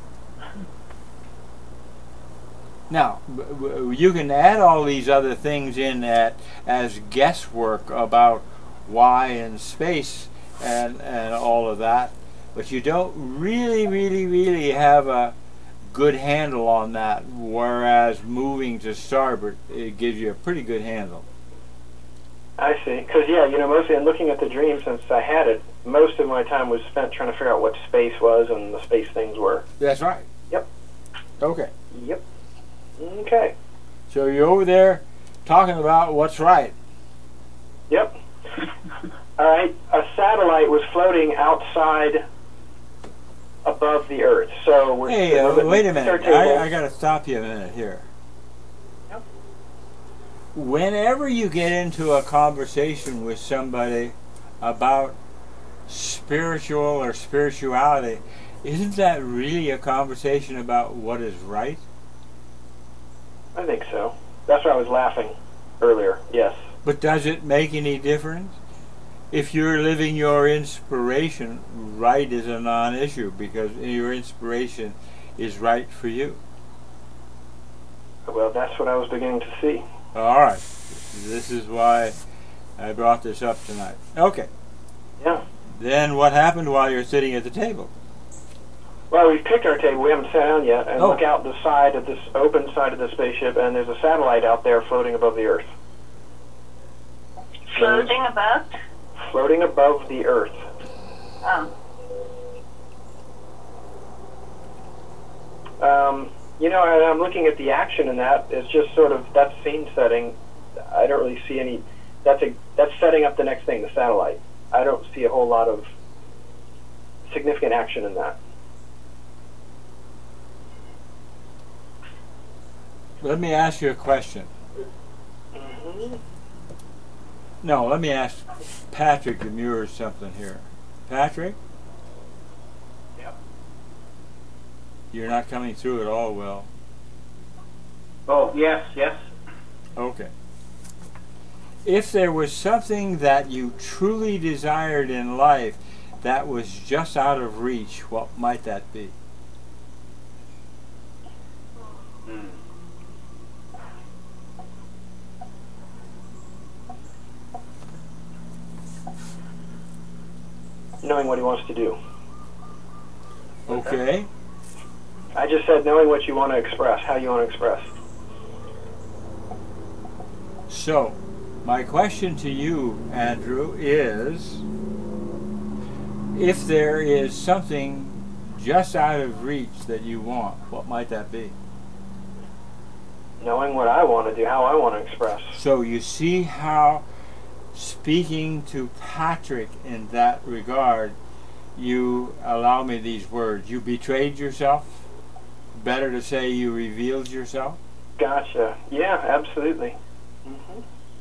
Now, w- w- you can add all these other things in at, as guesswork about why and space and, and all of that, but you don't really, really, really have a good handle on that, whereas moving to starboard, it gives you a pretty good handle. I see. Because, yeah, you know, mostly in looking at the dream since I had it, most of my time was spent trying to figure out what space was and the space things were. That's right. Yep. Okay. Yep. Okay. So you're over there talking about what's right. Yep. All right. A satellite was floating outside above the Earth. So we're... Hey, uh, we're wait a minute. our table. I, I got to stop you a minute here. Whenever you get into a conversation with somebody about spiritual or spirituality, isn't that really a conversation about what is right? I think so. That's why I was laughing earlier. Yes. But does it make any difference? If you're living your inspiration, right is a non-issue because your inspiration is right for you. Well, that's what I was beginning to see. All right. This is why I brought this up tonight. Okay. Yeah. Then what happened while you're sitting at the table? Well, we've picked our table. We haven't sat down yet. And Oh. look out the side of this open side of the spaceship, and there's a satellite out there floating above the Earth. Floating about? Floating above the Earth. Oh. Um, you know, I, I'm looking at the action in that. It's just sort of, that's scene setting. I don't really see any, that's a that's setting up the next thing, the satellite. I don't see a whole lot of significant action in that. Let me ask you a question. Mm-hmm. No, let me ask Patrick Demure something here. Patrick? Yep. You're not coming through at all well. Oh, yes, yes. Okay. If there was something that you truly desired in life that was just out of reach, what might that be? Hmm. Knowing what he wants to do. Okay. I just said knowing what you want to express, how you want to express. So, my question to you, Andrew, is if there is something just out of reach that you want, what might that be? Knowing what I want to do, how I want to express. So you see how, speaking to Patrick in that regard, you allow me these words. You betrayed yourself? Better to say you revealed yourself? Gotcha. Yeah, absolutely. Mm-hmm.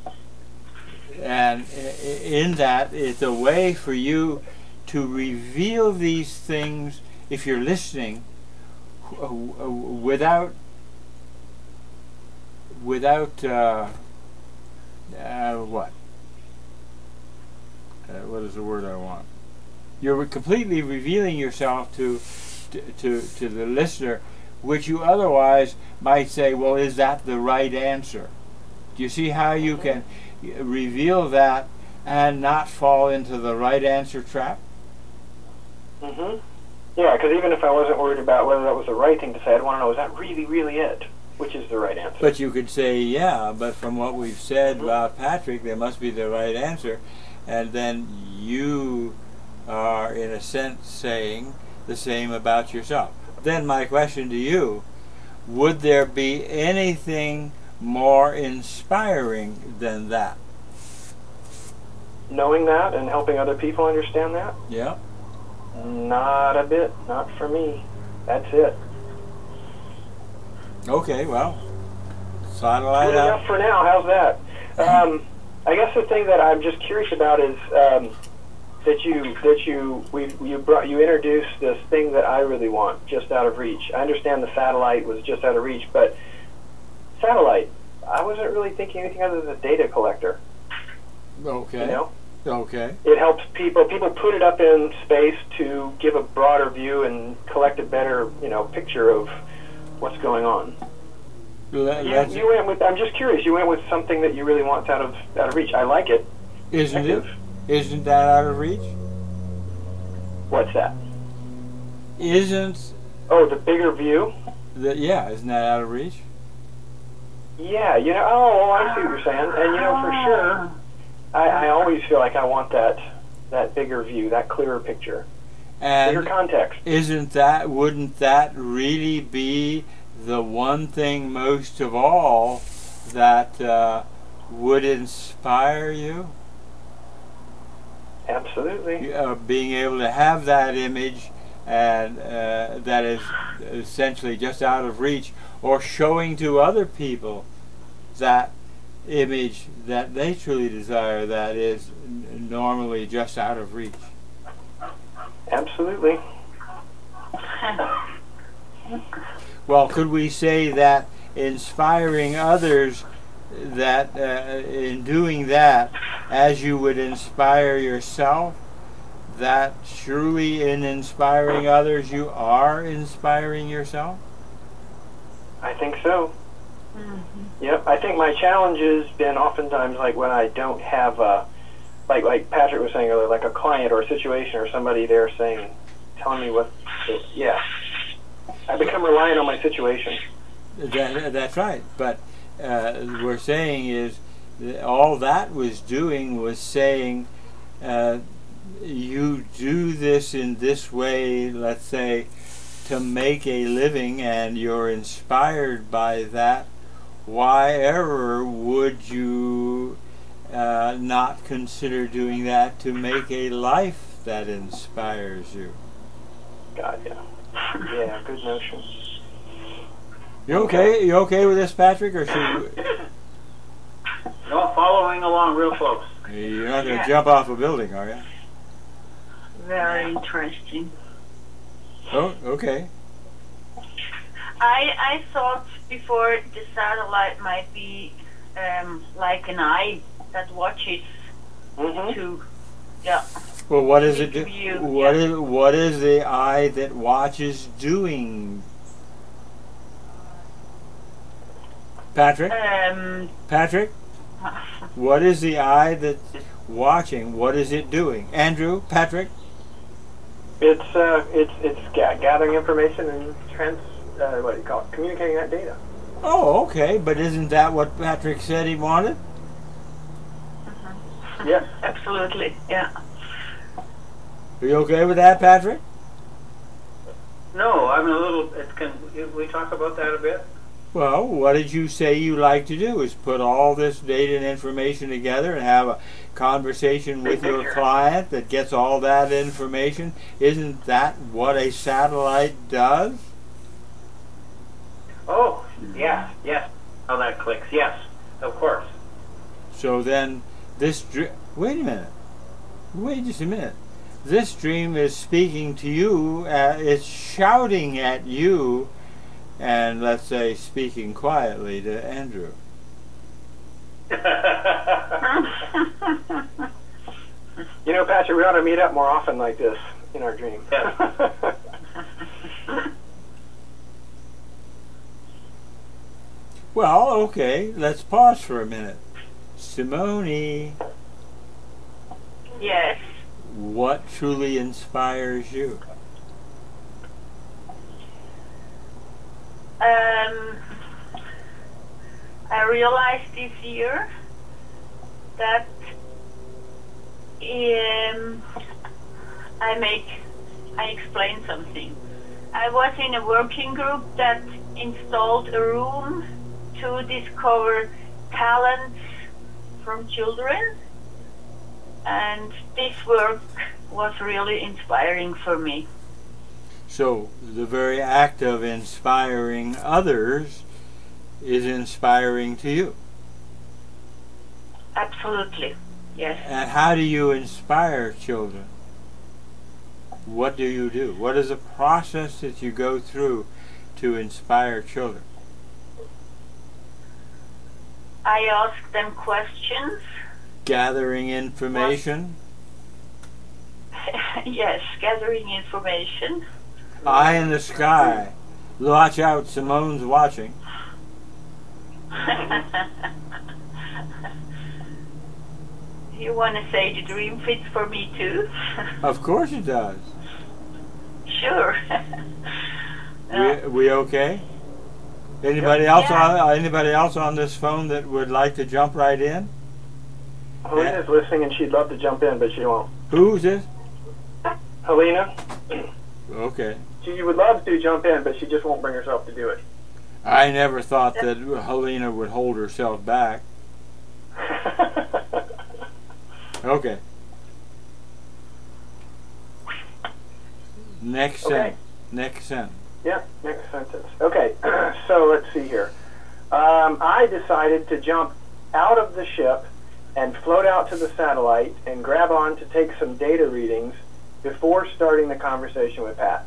And i- in that, it's a way for you to reveal these things, if you're listening, w- w- without without uh, uh, what? Uh, what is the word I want? You're completely revealing yourself to, to to to the listener, which you otherwise might say, well, is that the right answer? Do you see how you can reveal that and not fall into the right answer trap? Mm-hmm. Yeah, because even if I wasn't worried about whether that was the right thing to say, I'd want to know, is that really, really it? Which is the right answer? But you could say, yeah, but from what we've said about Patrick, there must be the right answer. And then you are, in a sense, saying the same about yourself. Then my question to you, would there be anything more inspiring than that? Knowing that and helping other people understand that? Yeah. Not a bit. Not for me. That's it. Okay, well, satellite Good enough out. for now. How's that? Um, I guess the thing that I'm just curious about is um, that you that you we you brought you introduced this thing that I really want, just out of reach. I understand the satellite was just out of reach, but satellite, I wasn't really thinking anything other than a data collector. Okay. You know, Okay. it helps people. People put it up in space to give a broader view and collect a better, you know, picture of what's going on. Let- You, let's- you went with. I'm just curious. You went with something that you really want out of out of reach. I like it. Isn't it? Effective. Isn't that out of reach? What's that? Isn't Oh, the bigger view. That, yeah, isn't that out of reach? Yeah, you know, oh, I see what you're saying. And, you know, for sure, I, I always feel like I want that that bigger view, that clearer picture, bigger And context. isn't that, wouldn't that really be the one thing most of all that uh, would inspire you? Absolutely. Uh, being able to have that image and uh, that is essentially just out of reach, or showing to other people that image that they truly desire that is n- normally just out of reach. Absolutely. Well, could we say that inspiring others, that uh, in doing that, as you would inspire yourself, that truly in inspiring others you are inspiring yourself? I think so. Yep. I think my challenge has been oftentimes like when I don't have a, like like Patrick was saying earlier, like a client or a situation or somebody there saying, telling me what, yeah. I become reliant on my situation. That, that's right. But uh, we're saying is that all that was doing was saying, uh, you do this in this way, let's say, to make a living, and you're inspired by that. Why ever would you uh, not consider doing that to make a life that inspires you? God, yeah. Yeah, good notion. You okay? You okay with this, Patrick, or should we, No, following along real close. you're not going to Yeah. jump off a building, are you? Very interesting. Oh, okay. I I thought before the satellite might be um, like an eye that watches Mm-hmm. to, yeah. Well, what is it? Do, You, what yeah. is what is the eye that watches doing? Patrick, Um, Patrick, what is the eye that's watching? What is it doing? Andrew, Patrick. It's uh, it's it's ga- gathering information and trans. Uh, what do you call it? Communicating that data. Oh, okay. But isn't that what Patrick said he wanted? Yes. absolutely, yeah. Are you okay with that, Patrick? No, I'm a little. It can we talk about that a bit? Well, what did you say you like to do? Is put all this data and information together and have a conversation with your client that gets all that information? Isn't that what a satellite does? Oh, yes, yes. How that clicks? Yes, of course. So then, this dream. Wait a minute. Wait just a minute. This dream is speaking to you. Uh, it's shouting at you, and let's say speaking quietly to Andrew. You know, Patrick, we ought to meet up more often like this in our dream. Yeah. Well, okay. Let's pause for a minute. Simone, Yes. what truly inspires you? Um, I realized this year that um, I make, I explain something. I was in a working group that installed a room to discover talents from children, and this work was really inspiring for me. So, the very act of inspiring others is inspiring to you. Absolutely, yes. And how do you inspire children? What do you do? What is the process that you go through to inspire children? I ask them questions. Gathering information, Yes, gathering information. eye in the sky. Watch out, Simone's watching. You want to say the dream fits for me too? Of course it does. Sure. Uh, We, we okay? Anybody else Yeah. on uh, anybody else on this phone that would like to jump right in? Helena's listening and she'd love to jump in, but she won't. Who's this? Helena, Okay. she would love to jump in, but she just won't bring herself to do it. I never thought that Helena would hold herself back. Okay. Next Okay. sentence. Next sentence. Yeah, next sentence. Okay, so let's see here. Um, I decided to jump out of the ship and float out to the satellite and grab on to take some data readings before starting the conversation with Pat.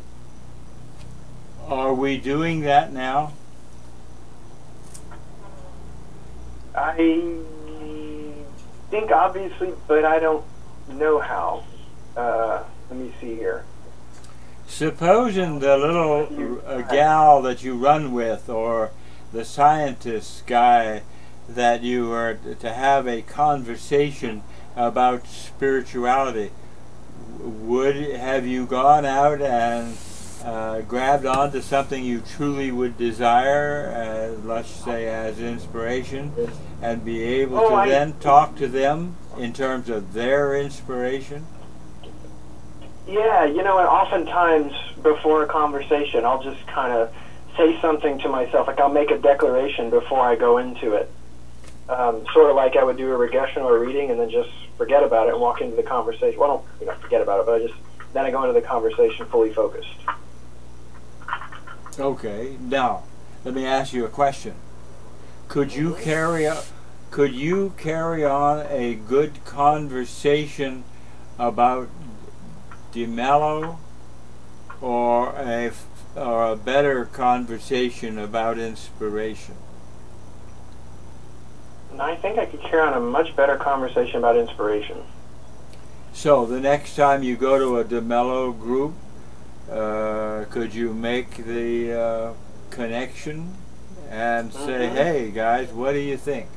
Are we doing that now? I think obviously, but I don't know how. Uh, let me see here. Supposing the little uh, gal that you run with, or the scientist guy, that you are to have a conversation about spirituality, would have you gone out and uh, grabbed onto something you truly would desire, uh, let's say as inspiration, and be able Oh, to I- then talk to them in terms of their inspiration? Yeah, you know, and oftentimes before a conversation, I'll just kind of say something to myself, like I'll make a declaration before I go into it. Um, sort of like I would do a regression or a reading and then just forget about it and walk into the conversation. Well, I don't you know, forget about it, but I just, then I go into the conversation fully focused. Okay, now let me ask you a question. Could you carry a, could you carry on a good conversation about DeMello, or a or a better conversation about inspiration? And I think I could carry on a much better conversation about inspiration. So the next time you go to a DeMello group, uh, could you make the uh, connection and say, Mhm. "Hey guys, what do you think?"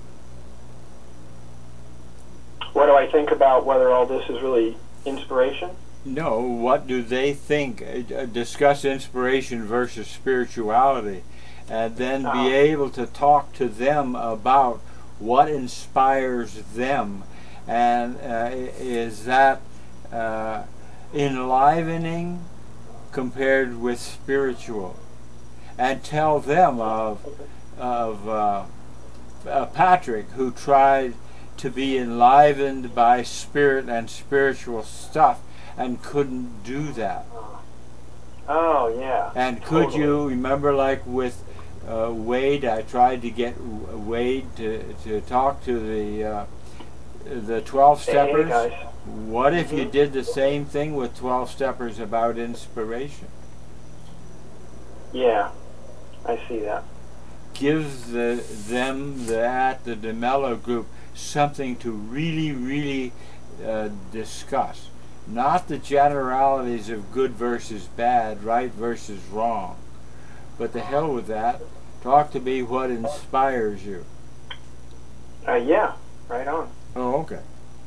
What do I think about whether all this is really inspiration? No, what do they think? Uh, discuss inspiration versus spirituality, and then Ah. be able to talk to them about what inspires them, and uh, is that uh, enlivening compared with spiritual, and tell them of of uh, uh, Patrick, who tried to be enlivened by spirit and spiritual stuff and couldn't do that. Oh, yeah. And could Totally. you remember, like with uh, Wade, I tried to get W- Wade to, to talk to the uh, the twelve Hey, hey, steppers. guys. What if you Mhm. did the same thing with twelve steppers about inspiration? Yeah, I see that. Gives the, them, that, the DeMello group, something to really, really uh, discuss. Not the generalities of good versus bad, right versus wrong. But the hell with that. Talk to me what inspires you. Uh, yeah, right on. Oh, okay.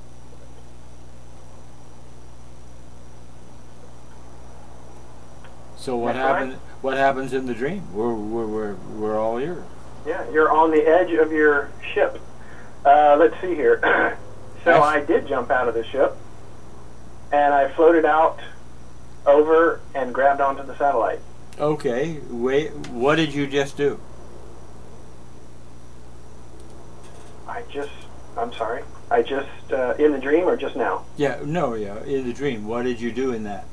So what That's right. happens? What happens in the dream? We're we're we're, we're all ears. Yeah, you're on the edge of your ship. Uh, let's see here. So Yes. I did jump out of the ship, and I floated out over and grabbed onto the satellite. Okay. Wait. What did you just do? I just, I'm sorry, I just, uh, in the dream or just now? Yeah. No. Yeah. In the dream. What did you do in that?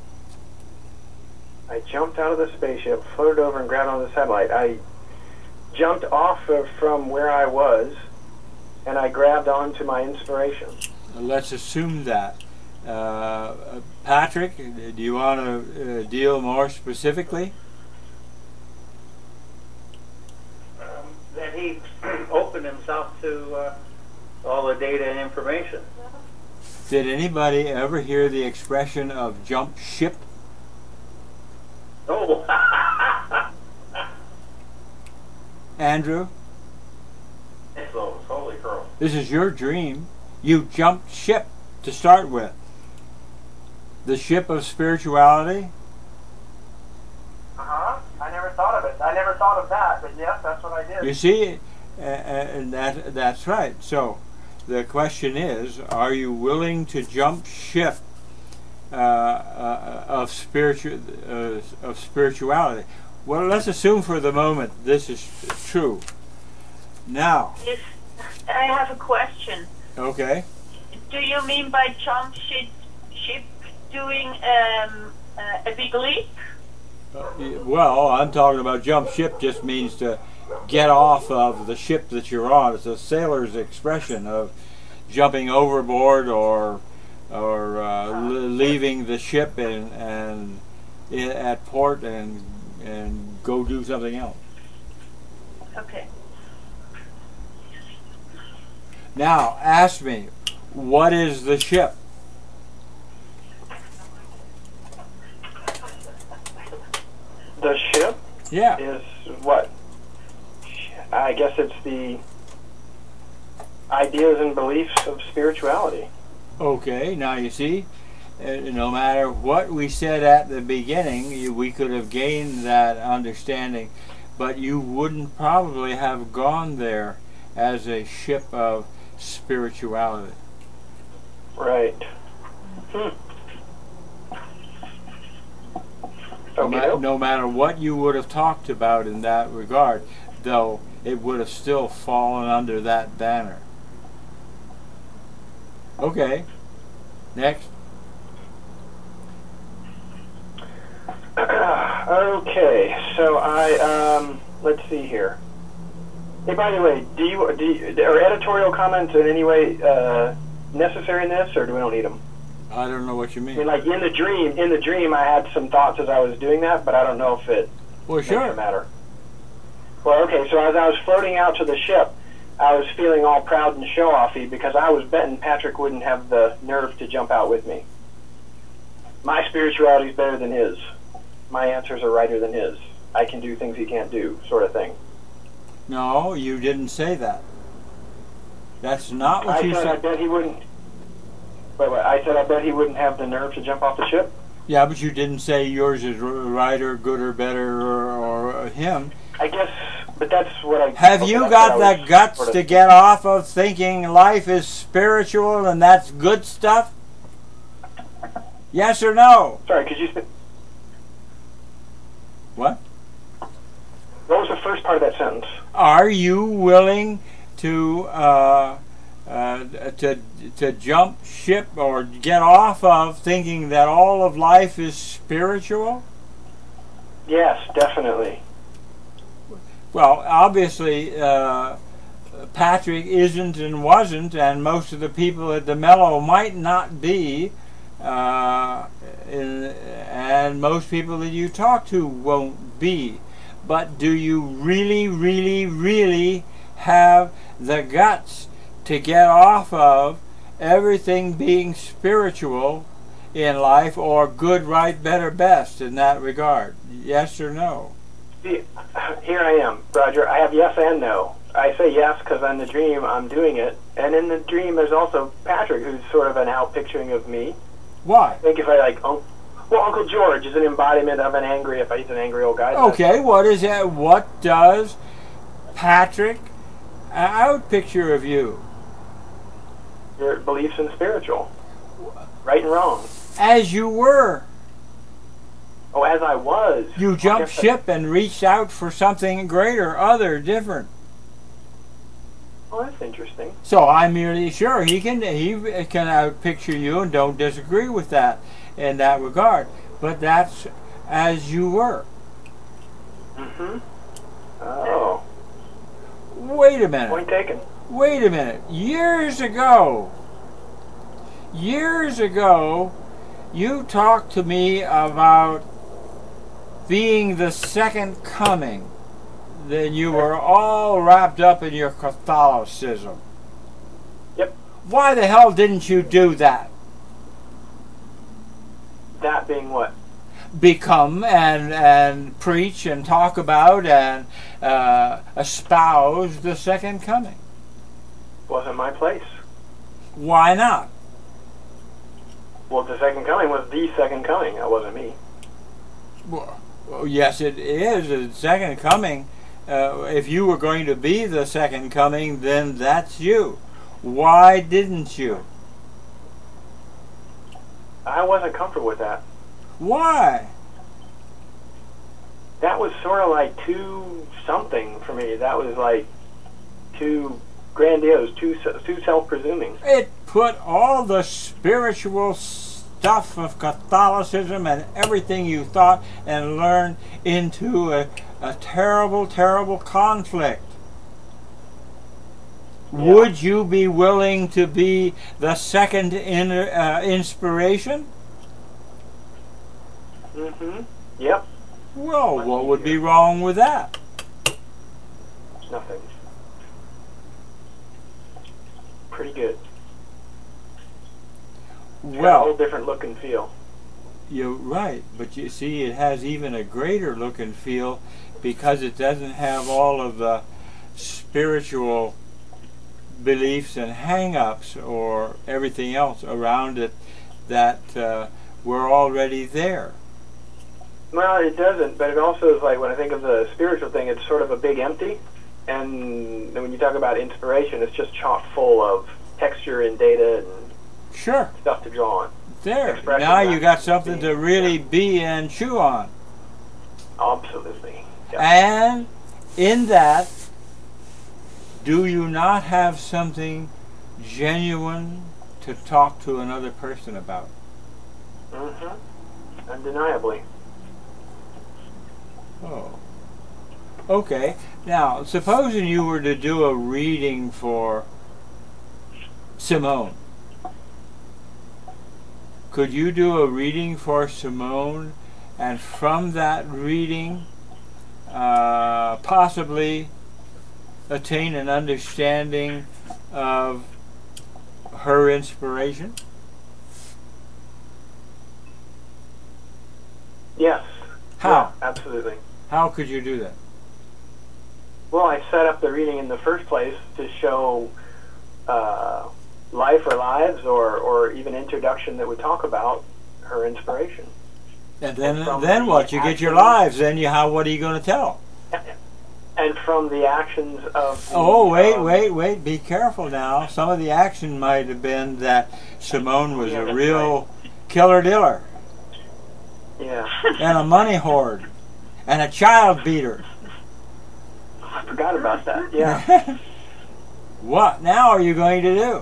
I jumped out of the spaceship, floated over and grabbed onto the satellite. I jumped off of from where I was, and I grabbed onto my inspiration. Let's assume that. Uh, Patrick, do you want to uh, deal more specifically? Um, that he opened himself to uh, all the data and information. Did anybody ever hear the expression of jump ship? Oh, Andrew, Lois, holy crow. this is your dream. You jumped ship to start with. The ship of spirituality. Uh-huh. I never thought of it that I never thought of that, but yes, that's what I did. You see, uh, and that that's right. So the question is, are you willing to jump ship uh, uh, of spiritual uh, of spirituality? Well, let's assume for the moment this is true. Now, Yes, I have a question. okay. Do you mean by jump ship, ship doing um, uh, a big leap? Uh, well, I'm talking about jump ship just means to get off of the ship that you're on. It's a sailor's expression of jumping overboard or or uh, l- leaving the ship and and in, at port and and go do something else. Okay. Now, ask me, what is the ship? The ship Yeah. is what? I guess it's the ideas and beliefs of spirituality. Okay, now you see, uh, no matter what we said at the beginning, you, we could have gained that understanding, but you wouldn't probably have gone there as a ship of spirituality. Right. Hmm. No, ma- Okay. no matter what you would have talked about in that regard, though, it would have still fallen under that banner. Okay, next. Okay, so I um, let's see here. Hey, by the way, do you, do you are editorial comments in any way uh, necessary in this, or do we don't need them? I don't know what you I mean, mean. like in the dream, in the dream, I had some thoughts as I was doing that, but I don't know if it Well, makes sure. it matter. Well, okay, so as I was floating out to the ship, I was feeling all proud and show-offy because I was betting Patrick wouldn't have the nerve to jump out with me. My spirituality is better than his. My answers are righter than his. I can do things he can't do, sort of thing. No, you didn't say that. That's not what I you said I said. bet he wouldn't. Wait, wait. I said I bet he wouldn't have the nerve to jump off the ship. Yeah, but you didn't say yours is r- right or good or better or, or him. I guess, but that's what I. Have okay, you that's got what I the was guts sort of- to get off of thinking life is spiritual and that's good stuff? Yes or no? Sorry, could you? Sp- What? what was the first part of that sentence? Are you willing to uh, uh, to to jump ship or get off of thinking that all of life is spiritual? Yes, definitely. Well, obviously, uh, Patrick isn't and wasn't, and most of the people at the Mellow might not be, uh, in, and most people that you talk to won't be. But do you really, really, really have the guts to get off of everything being spiritual in life, or good, right, better, best in that regard? Yes or no? See, here I am, Roger. I have yes and no. I say yes because in the dream I'm doing it, and in the dream there's also Patrick, who's sort of an out-picturing of me. Why? I think if I like, um, well, Uncle George is an embodiment of an angry. If he's an angry old guy. Okay, what is that? What does Patrick out picture of you? Your beliefs in spiritual, right and wrong. As you were, Oh, as I was. you I jumped guess I- ship and reached out for something greater, other, different. Oh, that's interesting. So I'm merely sure he can he can out picture you, and don't disagree with that in that regard. But that's as you were. Mm-hmm. Oh, Wait a minute. point taken. Wait a minute. Years ago, years ago, you talked to me about being the second coming. Then you were all wrapped up in your Catholicism. Yep. Why the hell didn't you do that? That being what? Become and and preach and talk about and uh, espouse the second coming. Wasn't my place. Why not? Well, the second coming was the second coming. That wasn't me. Well, Well, yes, it is the second coming. Uh, if you were going to be the second coming, then that's you. Why didn't you? I wasn't comfortable with that. Why? That was sort of like too something for me. That was like too grandiose, too too self-presuming. It put all the spiritual stuff of Catholicism and everything you thought and learned into a, a terrible, terrible conflict. Yeah. Would you be willing to be the second in, uh, inspiration? Mm-hmm. Yep. Well, what would be wrong with that? Nothing. Pretty good. Got a Well, whole different look and feel. you're right, but you see, it has even a greater look and feel because it doesn't have all of the spiritual beliefs and hang-ups or everything else around it that uh, were already there. Well, it doesn't, but it also is like when I think of the spiritual thing, it's sort of a big empty. And then when you talk about inspiration, it's just chock full of texture and data and Sure, stuff to draw on. there. Expression Now you back got to something being, to really yeah. be and chew on. Absolutely. Yep. And in that, do you not have something genuine to talk to another person about? Mm-hmm. Undeniably. Oh. Okay. Now, supposing you were to do a reading for Simone. Could you do a reading for Simone, and from that reading, uh, possibly attain an understanding of her inspiration? Yes. How? Yeah, absolutely. How could you do that? Well, I set up the reading in the first place to show uh, life or lives or, or even introduction that would talk about her inspiration. And then, And from then the what? You get your actions- lives. Then you, how? What are you going to tell? And from the actions of the, Oh, wait, um, wait, wait. Be careful now. Some of the action might have been that Simone was Yeah, a that's real killer diller Yeah. and a money hoard and a child beater. I forgot about that. Yeah. What now are you going to do?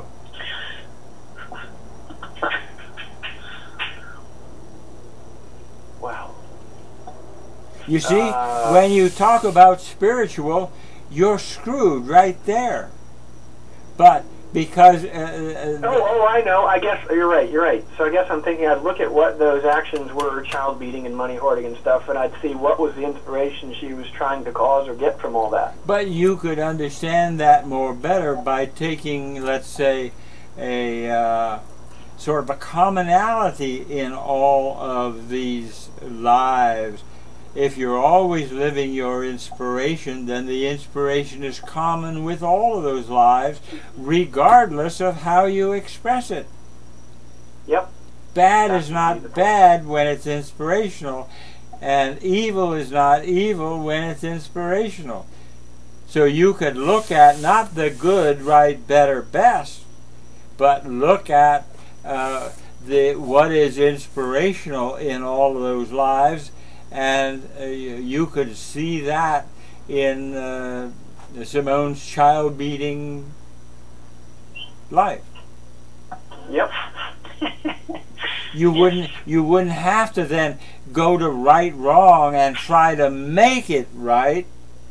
Wow. You see, Uh, when you talk about spiritual, you're screwed right there. But because uh, uh, Oh, oh, I know. I guess you're right. You're right. So I guess I'm thinking I'd look at what those actions were, child beating and money hoarding and stuff, and I'd see what was the inspiration she was trying to cause or get from all that. but you could understand that more better by taking, let's say, a uh, sort of a commonality in all of these lives. If you're always living your inspiration, then the inspiration is common with all of those lives, regardless of how you express it. Yep. Bad That's is the not bad when it's inspirational, and evil is not evil when it's inspirational. So you could look at not the good, right, better, best, but look at uh, the what is inspirational in all of those lives, and uh, you could see that in uh, Simone's child-beating life. Yep. You wouldn't you wouldn't have to then go to right wrong and try to make it right.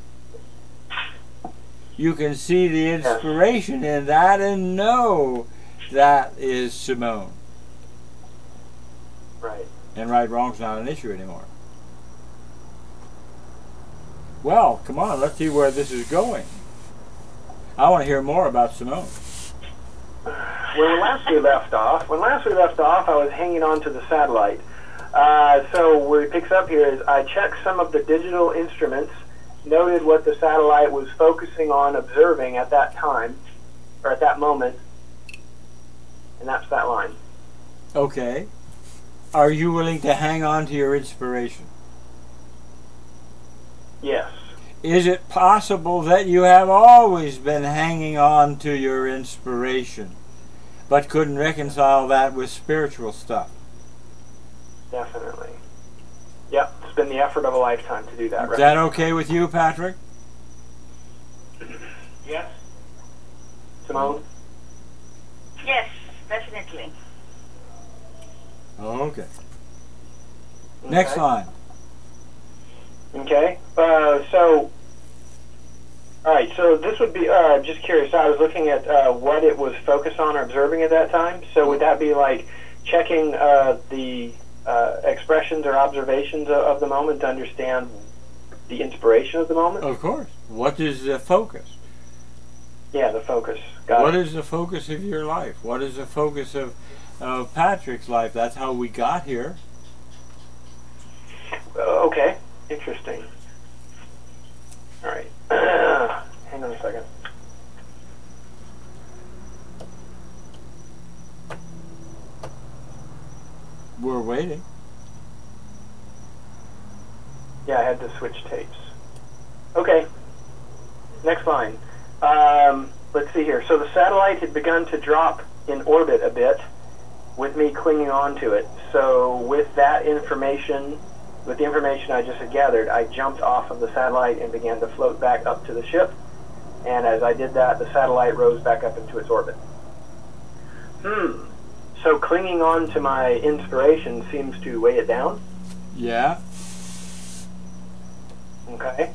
You can see the inspiration in that and know that is Simone. Right. And right wrong's not an issue anymore. Well, come on, let's see where this is going. I want to hear more about Simone. When last we left off, when last we left off, I was hanging on to the satellite. Uh, so where it picks up here is I checked some of the digital instruments, noted what the satellite was focusing on observing at that time, or at that moment, and that's that line. Okay. Are you willing to hang on to your inspiration? Yes. Is it possible that you have always been hanging on to your inspiration, but couldn't reconcile that with spiritual stuff? Definitely. Yep, it's been the effort of a lifetime to do that. Is Right? that okay with you, Patrick? Yes. Simone? Yes, definitely. Okay. Next Okay. line. Okay. Uh, so, all right. So this would be. Uh, just curious. I was looking at uh, what it was focused on or observing at that time. So would that be like checking uh, the uh, expressions or observations of, of the moment to understand the inspiration of the moment? Of course. What is the focus? Yeah, the focus. Got What it. is the focus of your life? What is the focus of, of Patrick's life? That's how we got here. Uh, okay. Interesting. All right. Hang on a second. We're waiting. Yeah, I had to switch tapes. Okay. Next line. Um, let's see here. So the satellite had begun to drop in orbit a bit, with me clinging on to it. So with that information, with the information I just had gathered, I jumped off of the satellite and began to float back up to the ship. And as I did that, the satellite rose back up into its orbit. Hmm. So clinging on to my inspiration seems to weigh it down. Yeah. Okay.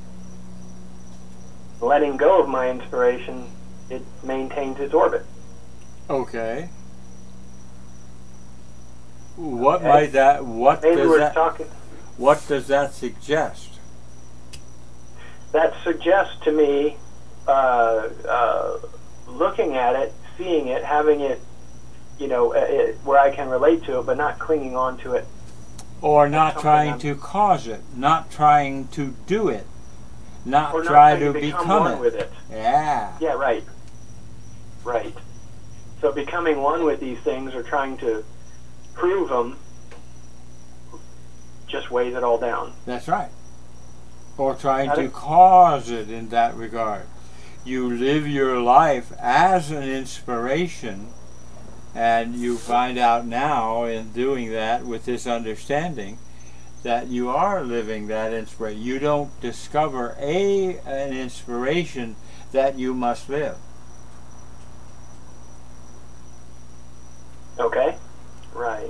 Letting go of my inspiration, it maintains its orbit. Okay. What Okay. might that? What Maybe does we're that? talking. What does that suggest? That suggests to me, uh, uh, looking at it, seeing it, having it, you know, uh, it, where I can relate to it, but not clinging on to it. Or not something trying I'm- to cause it, not trying to do it, not Or not try trying to become become one it. with it. Yeah. Yeah, right. Right. So becoming one with these things or trying to prove them just weighs it all down. That's right. Or trying Got to it. cause it in that regard. You live your life as an inspiration, and you find out now in doing that with this understanding that you are living that inspiration. You don't discover a an inspiration that you must live. Okay? Right.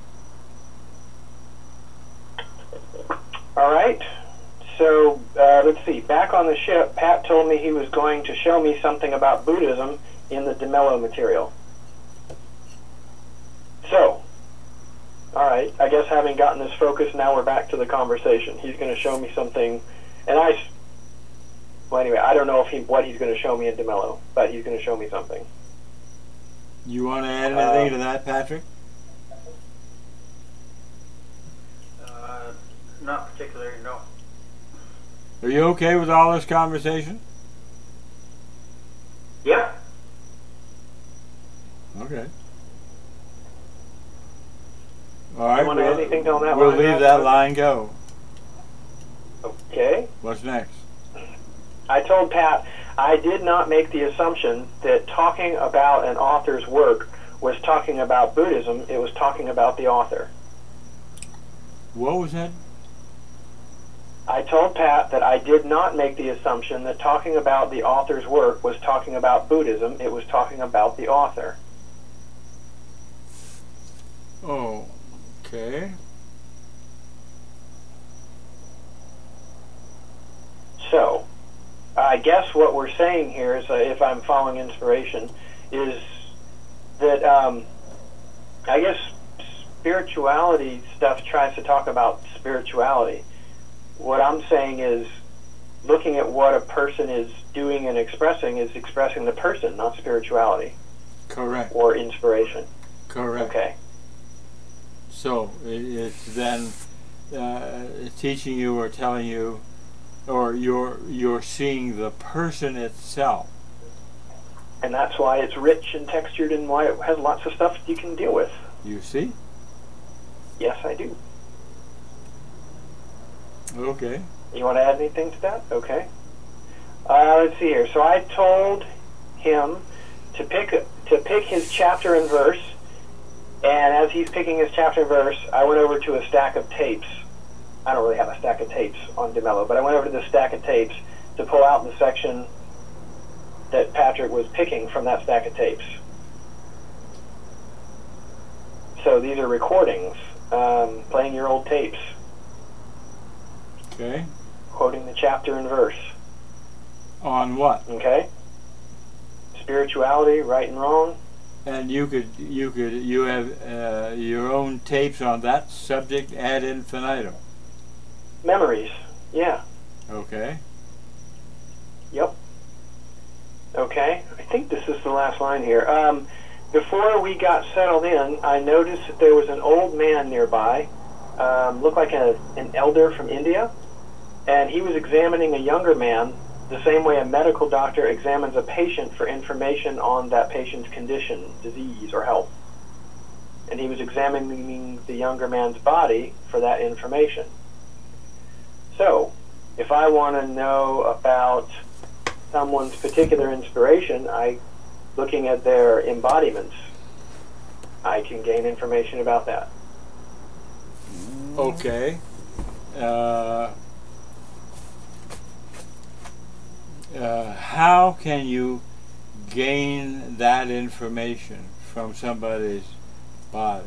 All right. So, uh, let's see. Back on the ship, Pat told me he was going to show me something about Buddhism in the DeMello material. So, all right. I guess having gotten this focus, now we're back to the conversation. He's going to show me something, and I, s- well, anyway, I don't know if he what he's going to show me in DeMello, but he's going to show me something. You want to add anything Uh, to that, Patrick? Uh, not particularly, no. Are you okay with all this conversation? Yep. Okay. All right. You want to add anything on that we'll line, leave Matt? that line go. Okay. What's next? I told Pat I did not make the assumption that talking about an author's work was talking about Buddhism. It was talking about the author. What was that? I told Pat that I did not make the assumption that talking about the author's work was talking about Buddhism. It was talking about the author. Oh, okay. So, I guess what we're saying here is, uh, if I'm following inspiration, is that um, I guess spirituality stuff tries to talk about spirituality. What I'm saying is, looking at what a person is doing and expressing is expressing the person, not spirituality Correct. or inspiration. Correct. Okay. So it, it's then uh, teaching you or telling you, or you're you're seeing the person itself. And that's why it's rich and textured and why it has lots of stuff you can deal with. You see? Yes, I do. Okay. You want to add anything to that? Okay. Uh, let's see here. So I told him to pick to pick his chapter and verse, and as he's picking his chapter and verse, I went over to a stack of tapes. I don't really have a stack of tapes on DeMello, but I went over to the stack of tapes to pull out the section that Patrick was picking from that stack of tapes. So these are recordings, um, playing your old tapes. Okay. Quoting the chapter and verse. On what? Okay. Spirituality, right and wrong. And you could, you could, you have uh, your own tapes on that subject ad infinitum. Memories, yeah. Okay. Yep. Okay, I think this is the last line here. Um, before we got settled in, I noticed that there was an old man nearby, um, looked like a, an elder from India, and he was examining a younger man the same way a medical doctor examines a patient for information on that patient's condition, disease, or health. And he was examining the younger man's body for that information. So, if I want to know about someone's particular inspiration, I, looking at their embodiments, I can gain information about that. Okay. Uh, uh, how can you gain that information from somebody's body?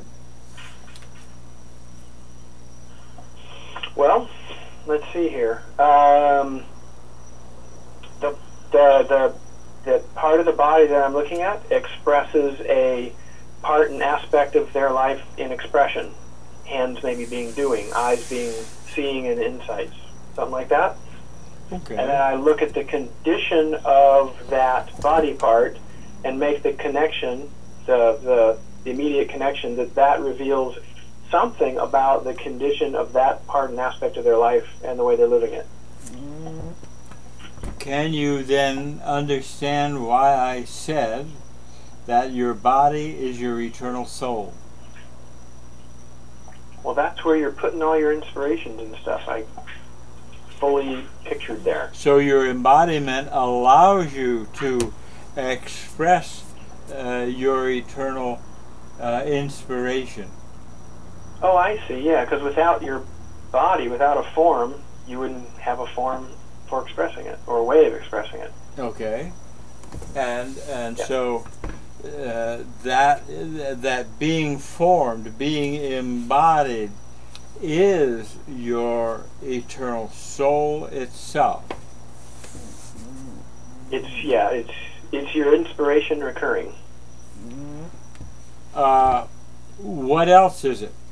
Well, let's see here. Um, the, the the the part of the body that I'm looking at expresses a part and aspect of their life in expression. Hands maybe being doing, eyes being seeing and insights, something like that. Okay. And then I look at the condition of that body part and make the connection, the the, the immediate connection that that reveals something about the condition of that part and aspect of their life and the way they're living it. Can you then understand why I said that your body is your eternal soul? Well, that's where you're putting all your inspirations and stuff. I fully pictured there. So your embodiment allows you to express uh, your eternal uh, inspiration. Oh, I see. Yeah, because without your body, without a form, you wouldn't have a form for expressing it or a way of expressing it. Okay. And and Yeah. so uh, that that being formed, being embodied, is your eternal soul itself. It's yeah, it's it's your inspiration recurring. Uh, what else is it?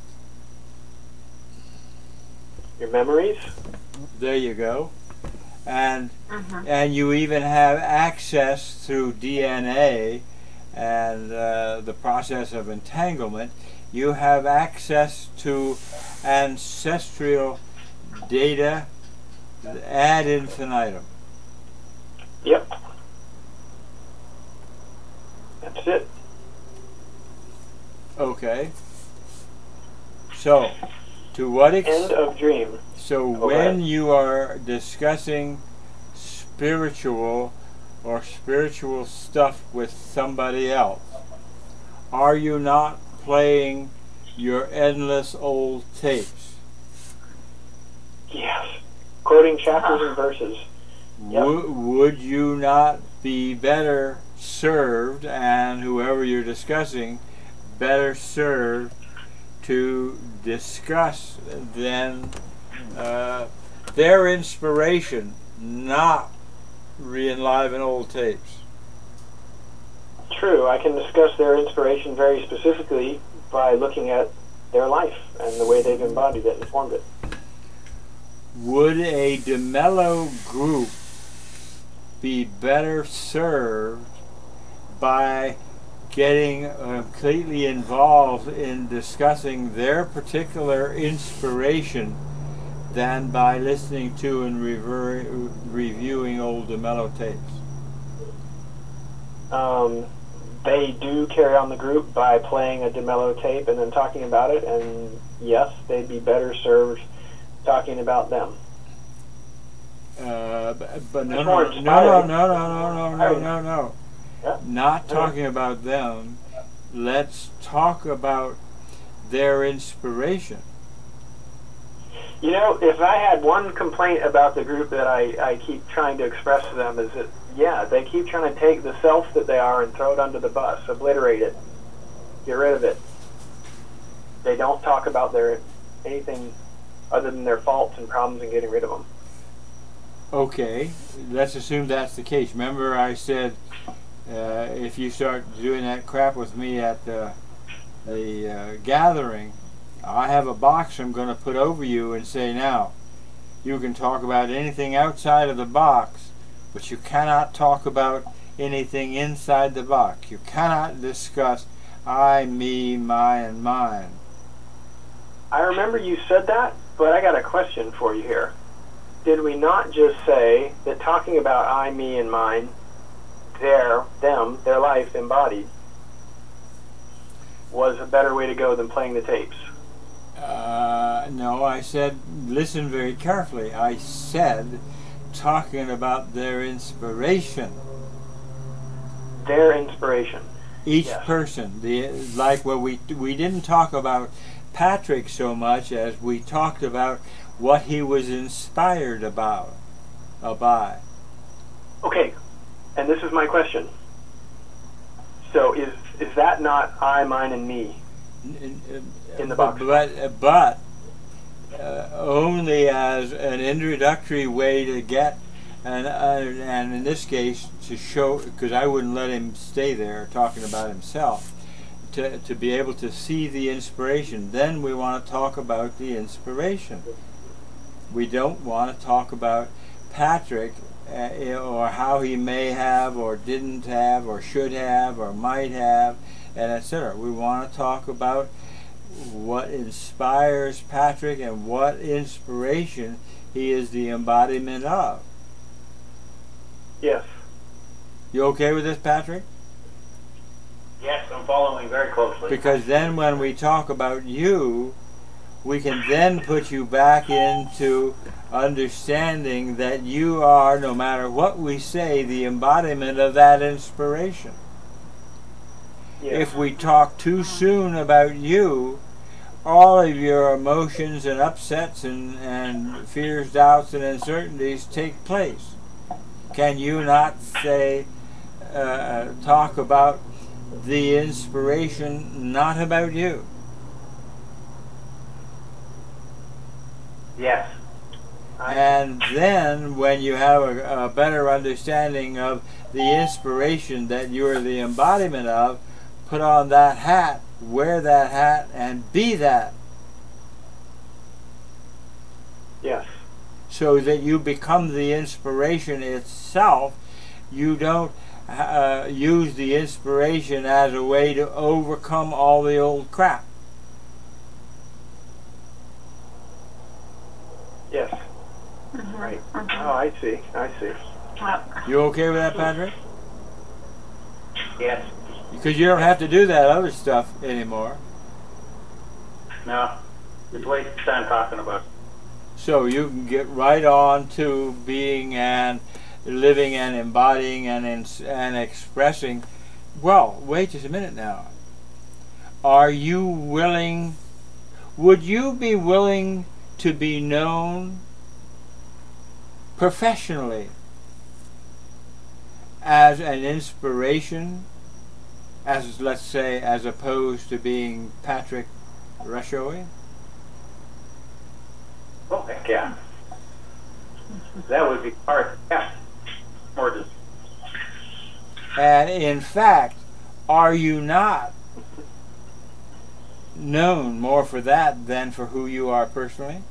Your memories. There you go. And Mhm. and you even have access through D N A and uh, the process of entanglement. You have access to ancestral data ad infinitum. Yep. That's it. Okay. So, to what End extent? of dream. So Go when ahead. you are discussing spiritual or spiritual stuff with somebody else, are you not playing your endless old tapes? Yes. Quoting chapters and verses. Yep. Wo- would you not be better served, and whoever you're discussing, better served to discuss then uh, their inspiration, not re-enliven old tapes? True. I can discuss their inspiration very specifically by looking at their life and the way they've embodied it and formed it. Would a DeMello group be better served by getting uh, completely involved in discussing their particular inspiration than by listening to and rever- reviewing old DeMello tapes? Um, they do carry on the group by playing a DeMello tape and then talking about it, and yes, they'd be better served talking about them. Uh, but, but no, It's no, more no, no, inspiring. no, no, no, no, no, no, no. Yeah. Not talking about them. Let's talk about their inspiration. You know, if I had one complaint about the group that I, I keep trying to express to them is that, yeah, they keep trying to take the self that they are and throw it under the bus, obliterate it, get rid of it. They don't talk about their anything other than their faults and problems and getting rid of them. Okay, let's assume that's the case. Remember I said uh, if you start doing that crap with me at the, the uh, gathering, I have a box I'm going to put over you and say, now, you can talk about anything outside of the box, but you cannot talk about anything inside the box. You cannot discuss I, me, my, and mine. I remember you said that, but I got a question for you here. Did we not just say that talking about I, me, and mine, their, them, their life embodied, was a better way to go than playing the tapes? Uh, no, I said, listen very carefully. I said, talking about their inspiration. Their inspiration. Each Yes. person, the like what we we didn't talk about Patrick so much as we talked about what he was inspired about, uh, by. Okay, and this is my question. So is is that not I, mine, and me? In the box. But, but uh, only as an introductory way to get, and, uh, and in this case, to show, because I wouldn't let him stay there talking about himself, to, to be able to see the inspiration. Then we want to talk about the inspiration. We don't want to talk about Patrick uh, or how he may have or didn't have or should have or might have, and et cetera. We want to talk about what inspires Patrick and what inspiration he is the embodiment of. Yes. You okay with this, Patrick? Yes, I'm following very closely. Because then when we talk about you, we can then put you back into understanding that you are, no matter what we say, the embodiment of that inspiration. Yes. If we talk too soon about you, all of your emotions and upsets and, and fears, doubts, and uncertainties take place. Can you not say, uh, talk about the inspiration, not about you? Yes. And then when you have a, a better understanding of the inspiration that you're the embodiment of, put on that hat, wear that hat, and be that. Yes. So that you become the inspiration itself. You don't uh, use the inspiration as a way to overcome all the old crap. Yes. Right. Oh, I see. I see. You okay with that, Patrick? Yes. Because you don't have to do that other stuff anymore. No. Just waste time talking about it. So you can get right on to being and living and embodying and ins- and expressing. Well, wait just a minute now. Are you willing, would you be willing to be known professionally as an inspiration, as, let's say, as opposed to being Patrick Rushowy? Oh, heck yeah. That would be hard. Yeah. More just. And in fact, are you not known more for that than for who you are personally?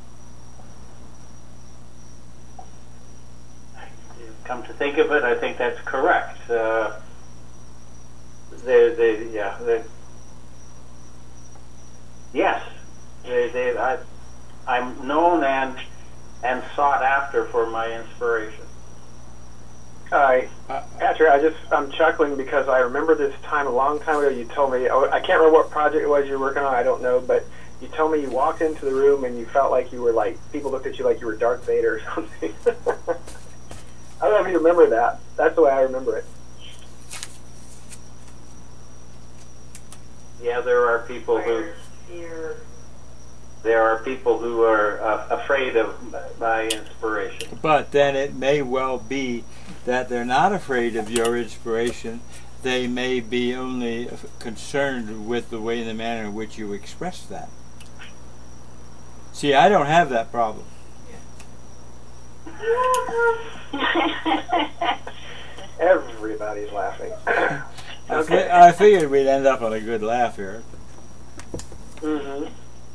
Come to think of it, I think that's correct. Uh, they, they, yeah, they, yes, they, they, I, I'm known and and sought after for my inspiration. Hi, Uh, Patrick. I just I'm chuckling because I remember this time a long time ago. You told me, oh, I can't remember what project it was you were working on. I don't know, but you told me you walked into the room and you felt like you were like, people looked at you like you were Darth Vader or something. I don't know if you remember that. That's the way I remember it. Yeah, there are people who there are people who are uh, afraid of my inspiration. But then it may well be that they're not afraid of your inspiration. They may be only concerned with the way and the manner in which you express that. See, I don't have that problem. Everybody's laughing. I, fi I figured we'd end up on a good laugh here. Mm-hmm.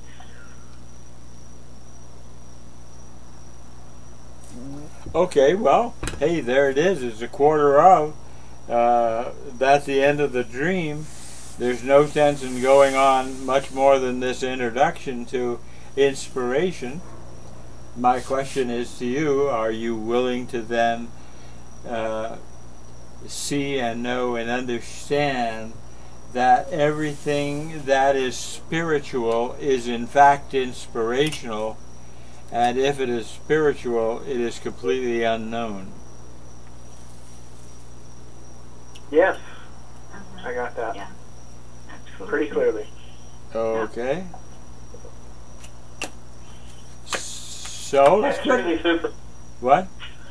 Okay, well, hey, there it is. It's a quarter of. Uh, that's the end of the dream. There's no sense in going on much more than this introduction to inspiration. My question is to you, are you willing to then uh, see and know and understand that everything that is spiritual is in fact inspirational, and if it is spiritual, it is completely unknown? Yes, Mhm. I got that Yeah, absolutely. pretty clearly. Okay. So let's That's put really super. what?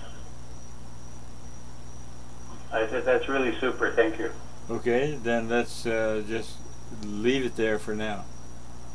I said that's really super. Thank you. Okay, then let's uh, just leave it there for now.